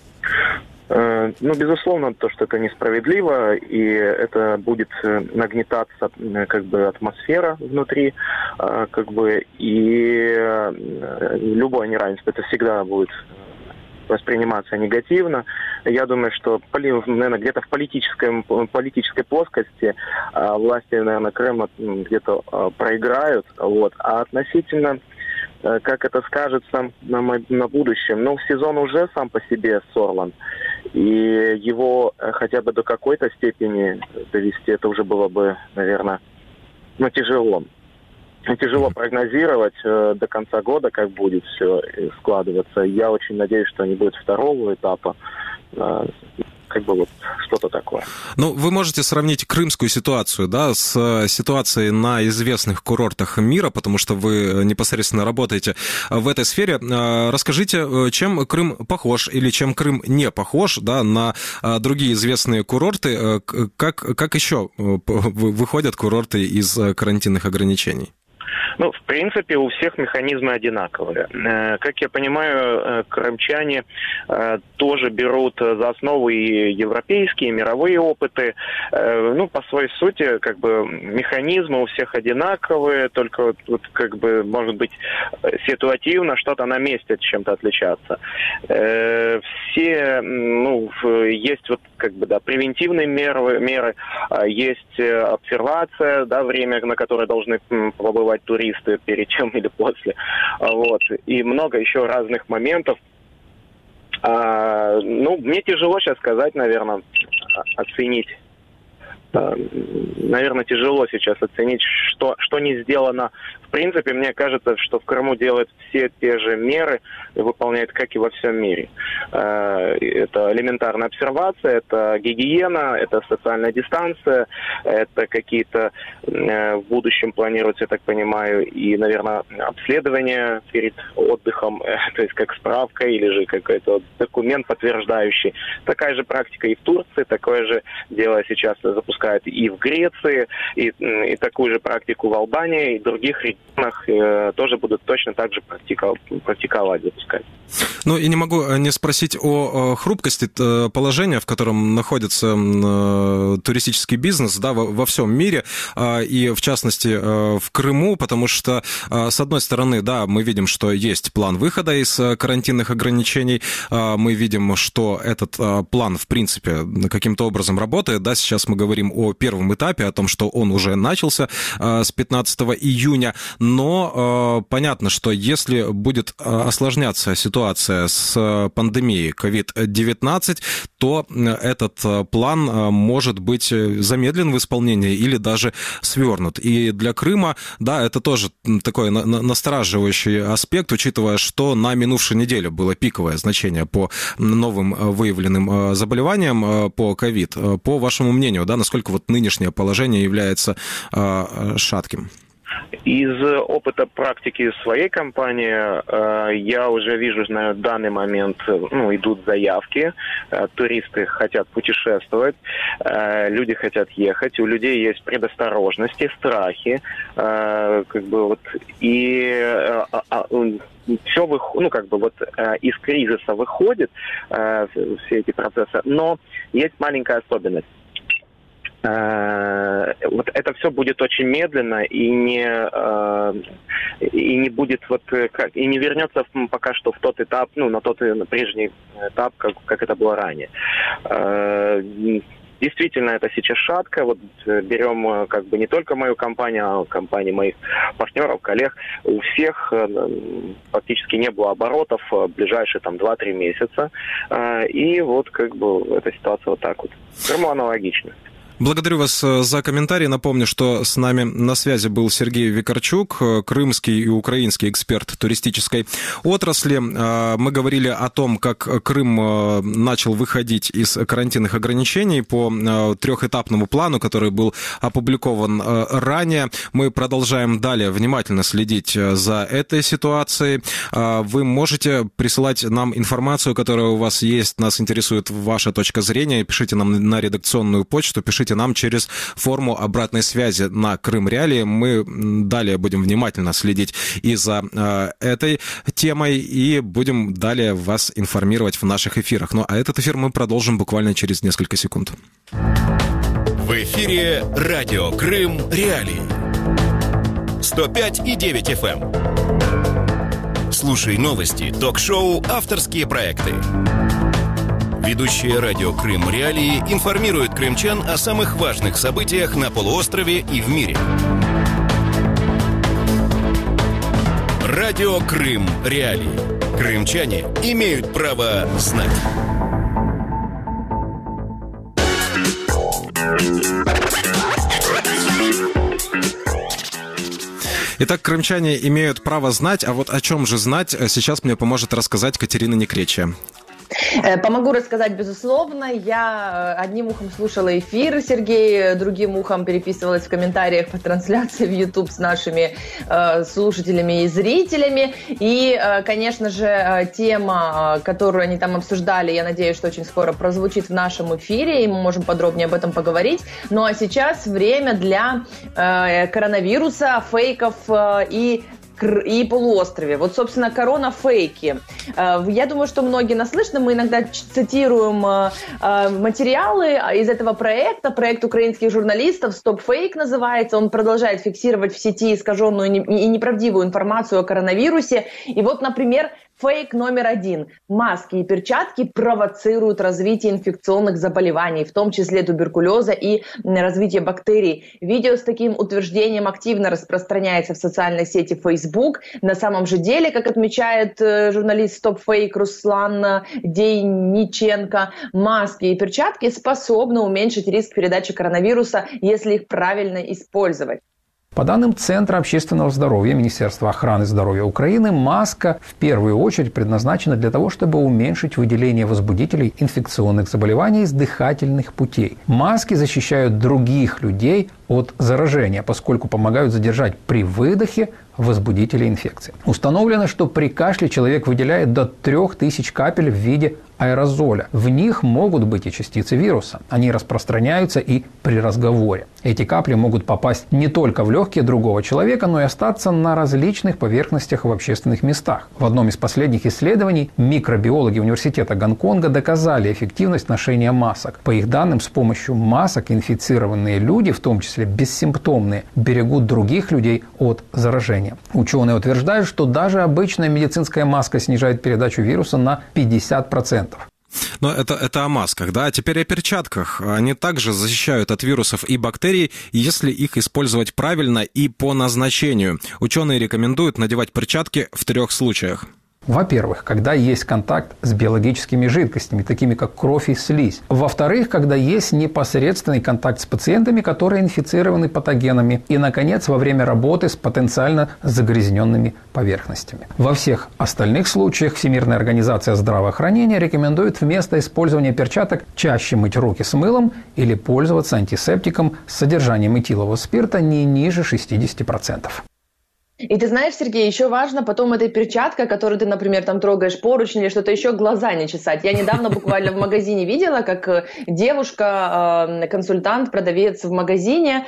Ну, безусловно, то, что это несправедливо, и это будет нагнетаться, как бы, атмосфера внутри, как бы, и любое неравенство, это всегда будет восприниматься негативно. Я думаю, что, наверное, где-то в политической, политической плоскости власти, наверное, Крыма где-то проиграют. Вот. А относительно, как это скажется на, на будущем, ну, сезон уже сам по себе сорван. И его хотя бы до какой-то степени довести, это уже было бы, наверное, ну, тяжело. Тяжело прогнозировать э, до конца года, как будет все складываться. Я очень надеюсь, что не будет второго этапа. Э, как бы вот что-то такое. Ну, вы можете сравнить крымскую ситуацию, да, с ситуацией на известных курортах мира, потому что вы непосредственно работаете в этой сфере. Расскажите, чем Крым похож или чем Крым не похож, да, на другие известные курорты? Как, как еще выходят курорты из карантинных ограничений? Ну, в принципе, у всех механизмы одинаковые. Как я понимаю, крымчане тоже берут за основу и европейские, и мировые опыты. Ну, по своей сути, как бы, механизмы у всех одинаковые, только вот, как бы, может быть, ситуативно что-то на месте чем-то отличаться. Все, ну, есть вот, как бы, да, превентивные меры, меры, есть обсервация, да, время, на которое должны побывать туристы. туристы перед тем или после. Вот. И много еще разных моментов. А, ну, мне тяжело сейчас сказать, наверное, оценить. Наверное, тяжело сейчас оценить, что, что не сделано. В принципе, мне кажется, что в Крыму делают все те же меры и выполняют, как и во всем мире. Это элементарная обсервация, это гигиена, это социальная дистанция, это какие-то в будущем планируются, я так понимаю, и, наверное, обследования перед отдыхом, то есть как справка или же какой-то документ подтверждающий. Такая же практика и в Турции, такое же дело сейчас запускают и в Греции, и, и такую же практику в Албании, и в других регионах э, тоже будут точно так же практиковать, практиковать, запускать. Ну и не могу не спросить о хрупкости положения, в котором находится туристический бизнес, да, во, во всем мире, и в частности в Крыму, потому что, с одной стороны, да, мы видим, что есть план выхода из карантинных ограничений, мы видим, что этот план, в принципе, каким-то образом работает, да, сейчас мы говорим о первом этапе, о том, что он уже начался с пятнадцатого июня, но понятно, что если будет осложняться ситуация с пандемией ковид девятнадцать, то этот план может быть замедлен в исполнении или даже свернут. И для Крыма, да, это тоже такой настораживающий аспект, учитывая, что на минувшей неделе было пиковое значение по новым выявленным заболеваниям по ковид. По вашему мнению, да, насколько вот нынешнее положение является шатким? Из опыта практики своей компании э, я уже вижу, на данный момент ну, идут заявки, э, туристы хотят путешествовать, э, люди хотят ехать, у людей есть предосторожности, страхи, э, как бы вот и э, э, все вы, ну как бы вот э, из кризиса выходит э, все эти процессы, но есть маленькая особенность. Вот это все будет очень медленно и не и не будет вот и не вернется пока что в тот этап, ну на тот на прежний этап, как как это было ранее. Действительно, это сейчас шатко. Вот берем как бы не только мою компанию, а компании моих партнеров, коллег. У всех фактически не было оборотов в ближайшие там два-три месяца. И вот как бы эта ситуация вот так вот. Крыму аналогично. Благодарю вас за комментарий. Напомню, что с нами на связи был Сергей Викарчук, крымский и украинский эксперт туристической отрасли. Мы говорили о том, как Крым начал выходить из карантинных ограничений по трехэтапному плану, который был опубликован ранее. Мы продолжаем далее внимательно следить за этой ситуацией. Вы можете присылать нам информацию, которая у вас есть. Нас интересует ваша точка зрения. Пишите нам на редакционную почту, пишите нам через форму обратной связи на Крым Реалии. Мы далее будем внимательно следить и за э, этой темой, и будем далее вас информировать в наших эфирах. Ну, а этот эфир мы продолжим буквально через несколько секунд. В эфире радио Крым Реалии. сто пять и девять эф эм. Слушай новости, ток-шоу, авторские проекты. Ведущие радио Крым Реалии информируют крымчан о самых важных событиях на полуострове и в мире. Радио Крым Реалии. Крымчане имеют право знать. Итак, крымчане имеют право знать, а вот о чем же знать, сейчас мне поможет рассказать Катерина Некречия. Помогу рассказать, безусловно. Я одним ухом слушала эфир, Сергей другим ухом переписывалась в комментариях по трансляции в YouTube с нашими э, слушателями и зрителями. И, э, конечно же, тема, которую они там обсуждали, я надеюсь, что очень скоро прозвучит в нашем эфире, и мы можем подробнее об этом поговорить. Ну а сейчас время для э, коронавируса, фейков э, и и полуострове. Вот, собственно, корона-фейки. Я думаю, что многие наслышаны. Мы иногда цитируем материалы из этого проекта. Проект украинских журналистов «Стоп Фейк» называется. Он продолжает фиксировать в сети искаженную и неправдивую информацию о коронавирусе. И вот, например, Фейк номер один. Маски и перчатки провоцируют развитие инфекционных заболеваний, в том числе туберкулеза и развитие бактерий. Видео с таким утверждением активно распространяется в социальной сети Facebook. На самом же деле, как отмечает журналист StopFake Руслан Дейниченко, маски и перчатки способны уменьшить риск передачи коронавируса, если их правильно использовать. По данным Центра общественного здоровья Министерства охраны здоровья Украины, маска в первую очередь предназначена для того, чтобы уменьшить выделение возбудителей инфекционных заболеваний из дыхательных путей. Маски защищают других людей от заражения, поскольку помогают задержать при выдохе возбудителей инфекции. Установлено, что при кашле человек выделяет до трех тысяч капель в виде аэрозоля. В них могут быть и частицы вируса. Они распространяются и при разговоре. Эти капли могут попасть не только в легкие другого человека, но и остаться на различных поверхностях в общественных местах. В одном из последних исследований микробиологи университета Гонконга доказали эффективность ношения масок. По их данным, с помощью масок инфицированные люди, в том числе бессимптомные, берегут других людей от заражения. Ученые утверждают, что даже обычная медицинская маска снижает передачу вируса на пятьдесят процентов. Но это, это о масках, да? А теперь о перчатках. Они также защищают от вирусов и бактерий, если их использовать правильно и по назначению. Ученые рекомендуют надевать перчатки в трех случаях. Во-первых, когда есть контакт с биологическими жидкостями, такими как кровь и слизь. Во-вторых, когда есть непосредственный контакт с пациентами, которые инфицированы патогенами. И, наконец, во время работы с потенциально загрязненными поверхностями. Во всех остальных случаях Всемирная организация здравоохранения рекомендует вместо использования перчаток чаще мыть руки с мылом или пользоваться антисептиком с содержанием этилового спирта не ниже шестидесяти процентов. И ты знаешь, Сергей, еще важно потом этой перчаткой, которой ты, например, там трогаешь поручень или что-то еще, глаза не чесать. Я недавно буквально в магазине видела, как девушка, консультант, продавец в магазине,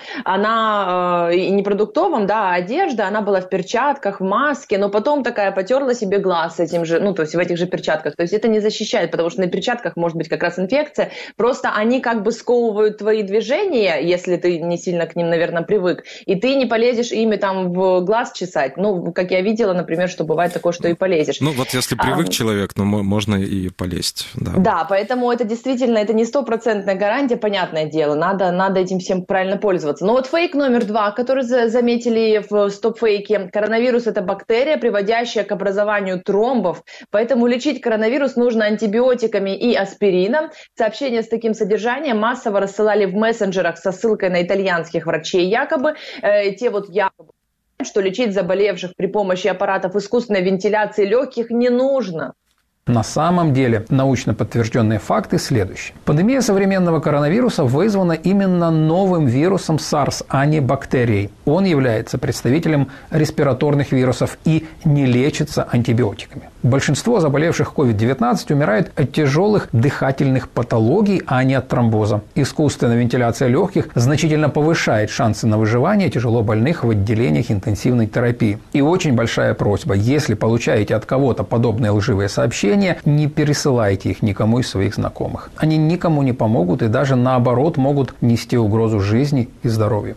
она и не продуктовом, да, а одежда, она была в перчатках, в маске, но потом такая потерла себе глаз этим же, ну, то есть в этих же перчатках. То есть это не защищает, потому что на перчатках может быть как раз инфекция. Просто они как бы сковывают твои движения, если ты не сильно к ним, наверное, привык, и ты не полезешь ими там в глаз чесать. Ну, как я видела, например, что бывает такое, что и полезешь. Ну, вот если привык а, человек, ну, можно и полезть. Да, да, поэтому это действительно, это не стопроцентная гарантия, понятное дело, надо, надо этим всем правильно пользоваться. Но вот фейк номер два, который заметили в стопфейке, коронавирус – это бактерия, приводящая к образованию тромбов, поэтому лечить коронавирус нужно антибиотиками и аспирином. Сообщения с таким содержанием массово рассылали в мессенджерах со ссылкой на итальянских врачей якобы. Э, те вот якобы что лечить заболевших при помощи аппаратов искусственной вентиляции легких не нужно. На самом деле научно подтвержденные факты следующие. Пандемия современного коронавируса вызвана именно новым вирусом SARS, а не бактерией. Он является представителем респираторных вирусов и не лечится антибиотиками. Большинство заболевших ковид девятнадцать умирает от тяжелых дыхательных патологий, а не от тромбоза. Искусственная вентиляция легких значительно повышает шансы на выживание тяжело больных в отделениях интенсивной терапии. И очень большая просьба, если получаете от кого-то подобные лживые сообщения, не пересылайте их никому из своих знакомых. Они никому не помогут и даже наоборот могут нести угрозу жизни и здоровью.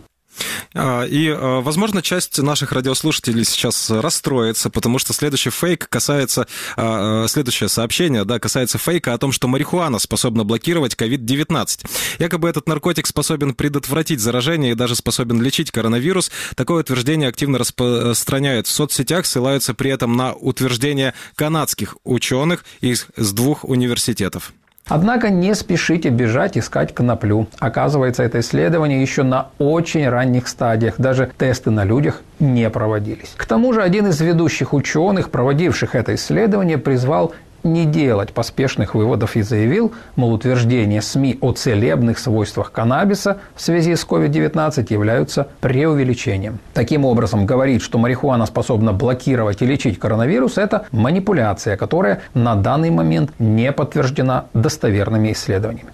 И, возможно, часть наших радиослушателей сейчас расстроится, потому что следующий фейк касается, следующее сообщение, да, касается фейка о том, что марихуана способна блокировать ковид девятнадцать. Якобы этот наркотик способен предотвратить заражение и даже способен лечить коронавирус. Такое утверждение активно распространяют в соцсетях, ссылаются при этом на утверждения канадских ученых из двух университетов. Однако не спешите бежать искать коноплю. Оказывается, это исследование еще на очень ранних стадиях. Даже тесты на людях не проводились. К тому же один из ведущих ученых, проводивших это исследование, призвал не делать поспешных выводов и заявил, мол, утверждения СМИ о целебных свойствах каннабиса в связи с ковид девятнадцать являются преувеличением. Таким образом, говорить, что марихуана способна блокировать и лечить коронавирус – это манипуляция, которая на данный момент не подтверждена достоверными исследованиями.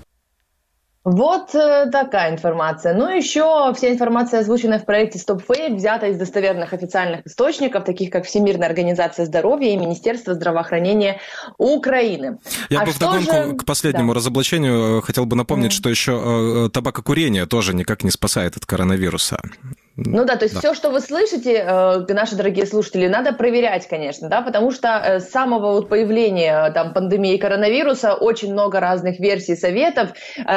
Вот э, такая информация. Ну, еще вся информация, озвученная в проекте StopFake, взята из достоверных официальных источников, таких как Всемирная организация здоровья и Министерство здравоохранения Украины. Я а бы вдогонку же... к последнему да. разоблачению хотел бы напомнить, mm. что еще э, табакокурение тоже никак не спасает от коронавируса. Ну да, то есть да. все, что вы слышите, наши дорогие слушатели, надо проверять, конечно, да, потому что с самого вот появления там, пандемии коронавируса очень много разных версий, советов,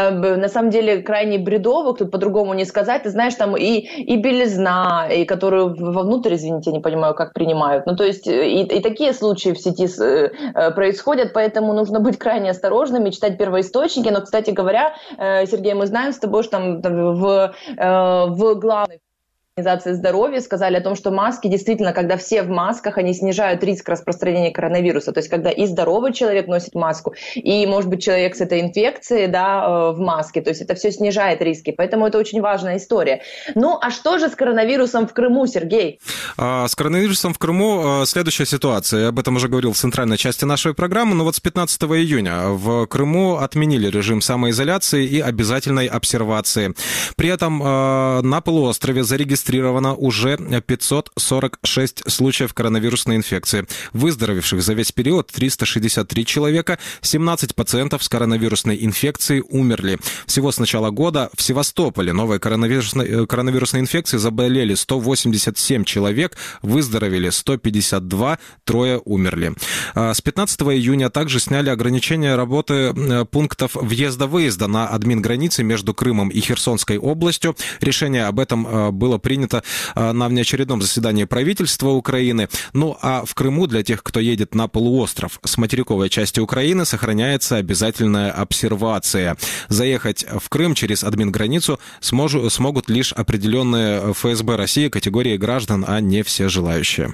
на самом деле крайне бредовых, тут по-другому не сказать, ты знаешь, там и, и белизна, и которую вовнутрь, извините, не понимаю, как принимают, ну то есть и, и такие случаи в сети происходят, поэтому нужно быть крайне осторожными, читать первоисточники, но, кстати говоря, Сергей, мы знаем с тобой, что там в, в главной Организации здоровья сказали о том, что маски действительно, когда все в масках, они снижают риск распространения коронавируса. То есть, когда и здоровый человек носит маску, и, может быть, человек с этой инфекцией, да, в маске. То есть, это все снижает риски. Поэтому это очень важная история. Ну, а что же с коронавирусом в Крыму, Сергей? А, с коронавирусом в Крыму следующая ситуация. Я об этом уже говорил в центральной части нашей программы. Но вот с пятнадцатого июня в Крыму отменили режим самоизоляции и обязательной обсервации. При этом на полуострове зарегистрировали уже пятьсот сорок шесть случаев коронавирусной инфекции. Выздоровевших за весь период триста шестьдесят три человека, семнадцать пациентов с коронавирусной инфекцией умерли. Всего с начала года в Севастополе новой коронавирусной, коронавирусной инфекцией заболели сто восемьдесят семь человек, выздоровели сто пятьдесят два, трое умерли. С пятнадцатого июня также сняли ограничения работы пунктов въезда-выезда на админгранице между Крымом и Херсонской областью. Решение об этом было принято на внеочередном заседании правительства Украины. Ну а в Крыму для тех, кто едет на полуостров с материковой части Украины, сохраняется обязательная обсервация. Заехать в Крым через админграницу смож- смогут лишь определенные эф эс бэ России категории граждан, а не все желающие.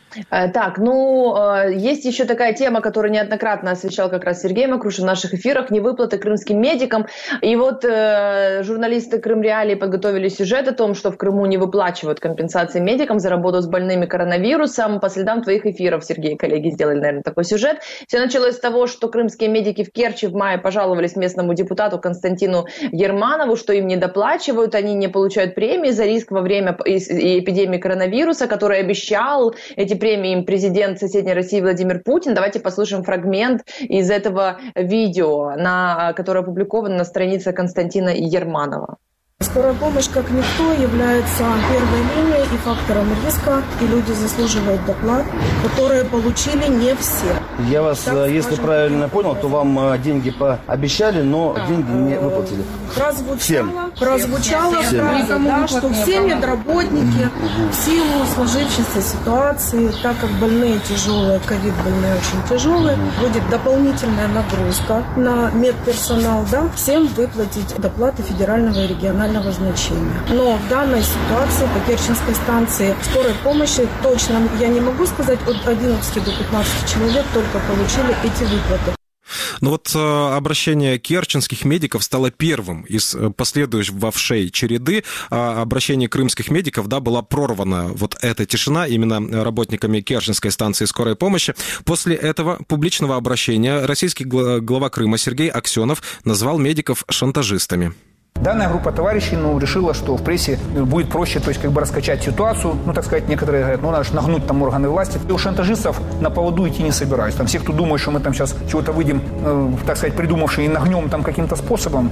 Так, ну, есть еще такая тема, которую неоднократно освещал как раз Сергей Макрушин в наших эфирах, невыплаты крымским медикам. И вот э, журналисты Крым Реалии подготовили сюжет о том, что в Крыму не выплачивают компенсации медикам за работу с больными коронавирусом. По следам твоих эфиров, Сергей, коллеги, сделали, наверное, такой сюжет. Все началось с того, что крымские медики в Керчи в мае пожаловались местному депутату Константину Ерманову, что им не доплачивают, они не получают премии за риск во время эпидемии коронавируса, который обещал эти премии им президент соседней России Владимир Путин. Давайте послушаем фрагмент из этого видео, на, которое опубликовано на странице Константина Ерманова. Скорая помощь, как никто, является первой линией и фактором риска, и люди заслуживают доплат, которые получили не все. Я вас, так, если скажем, правильно понял, то вам деньги пообещали, но а, деньги не выплатили. Прозвучало, всем. прозвучало всем. фраза, да, что все медработники угу. в силу сложившейся ситуации, так как больные тяжелые, ковид больные очень тяжелые, угу. будет дополнительная нагрузка на медперсонал, да, всем выплатить доплаты федерального и регионального значения. Но в данной ситуации по Керченской станции скорой помощи точно, я не могу сказать, от одиннадцати до пятнадцати человек только получили эти выплаты. Ну вот обращение керченских медиков стало первым из последующей череды. Обращение крымских медиков, да, была прорвана вот эта тишина именно работниками Керченской станции скорой помощи. После этого публичного обращения российский глава Крыма Сергей Аксенов назвал медиков шантажистами. Данная группа товарищей ну, решила, что в прессе будет проще, то есть как бы раскачать ситуацию. Ну, так сказать, некоторые говорят, ну, надо же нагнуть там органы власти. И у шантажистов на поводу идти не собираюсь. Там все, кто думает, что мы там сейчас чего-то выйдем, э, так сказать, придумавшие и нагнем там каким-то способом.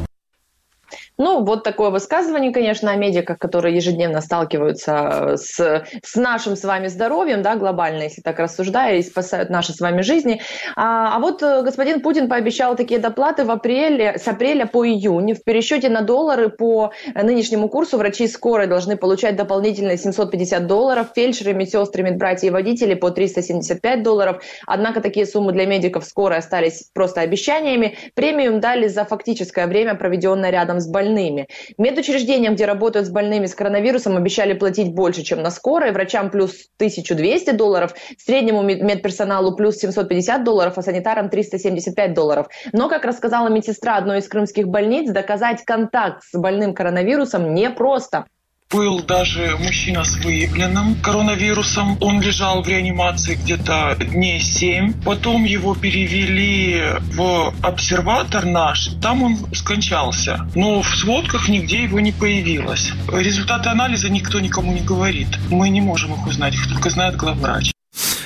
Ну, вот такое высказывание, конечно, о медиках, которые ежедневно сталкиваются с, с нашим с вами здоровьем, да, глобально, если так рассуждая, и спасают наши с вами жизни. А, а вот господин Путин пообещал такие доплаты в апреле, с апреля по июнь. В пересчете на доллары по нынешнему курсу врачи скорой должны получать дополнительные семьсот пятьдесят долларов, фельдшеры, медсестры, медбратья и водители по триста семьдесят пять долларов. Однако такие суммы для медиков скорой остались просто обещаниями. Премию им дали за фактическое время, проведенное рядом с больными. Медучреждениям, где работают с больными с коронавирусом, обещали платить больше, чем на скорой. Врачам плюс тысяча двести долларов, среднему медперсоналу плюс семьсот пятьдесят долларов, а санитарам триста семьдесят пять долларов. Но, как рассказала медсестра одной из крымских больниц, доказать контакт с больным коронавирусом непросто. Был даже мужчина с выявленным коронавирусом. Он лежал в реанимации где-то дней семь. Потом его перевели в обсерватор наш. Там он скончался. Но в сводках нигде его не появилось. Результаты анализа никто никому не говорит. Мы не можем их узнать. Их только знает главврач.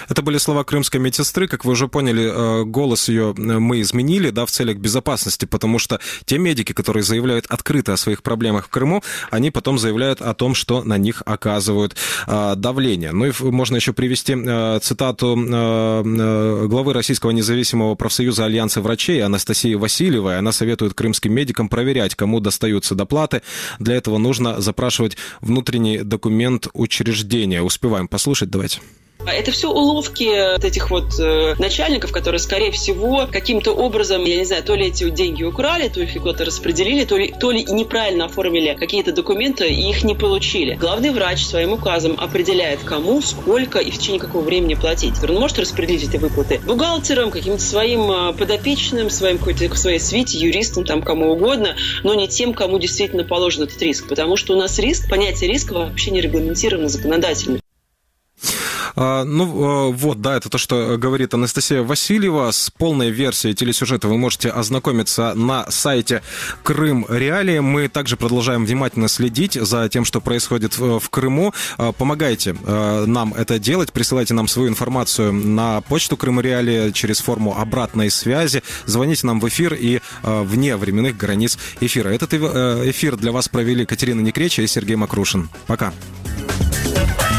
Это были слова крымской медсестры. Как вы уже поняли, голос ее мы изменили, да, в целях безопасности, потому что те медики, которые заявляют открыто о своих проблемах в Крыму, они потом заявляют о том, что на них оказывают давление. Ну и можно еще привести цитату главы Российского независимого профсоюза Альянса врачей Анастасии Васильевой. Она советует крымским медикам проверять, кому достаются доплаты. Для этого нужно запрашивать внутренний документ учреждения. Успеваем послушать, давайте. Это все уловки вот этих вот э, начальников, которые, скорее всего, каким-то образом, я не знаю, то ли эти деньги украли, то ли их куда-то распределили, то ли, то ли неправильно оформили какие-то документы и их не получили. Главный врач своим указом определяет, кому, сколько и в течение какого времени платить. Он может распределить эти выплаты бухгалтерам, каким-то своим подопечным, своим какой-то своей свите, юристам, там, кому угодно, но не тем, кому действительно положен этот риск. Потому что у нас риск, понятие риска вообще не регламентировано законодательно. Ну, вот, да, это то, что говорит Анастасия Васильева. С полной версией телесюжета вы можете ознакомиться на сайте Крым Реалии. Мы также продолжаем внимательно следить за тем, что происходит в Крыму. Помогайте нам это делать, присылайте нам свою информацию на почту Крым Реалии через форму обратной связи. Звоните нам в эфир и вне временных границ эфира. Этот эфир для вас провели Катерина Некреча и Сергей Макрушин. Пока.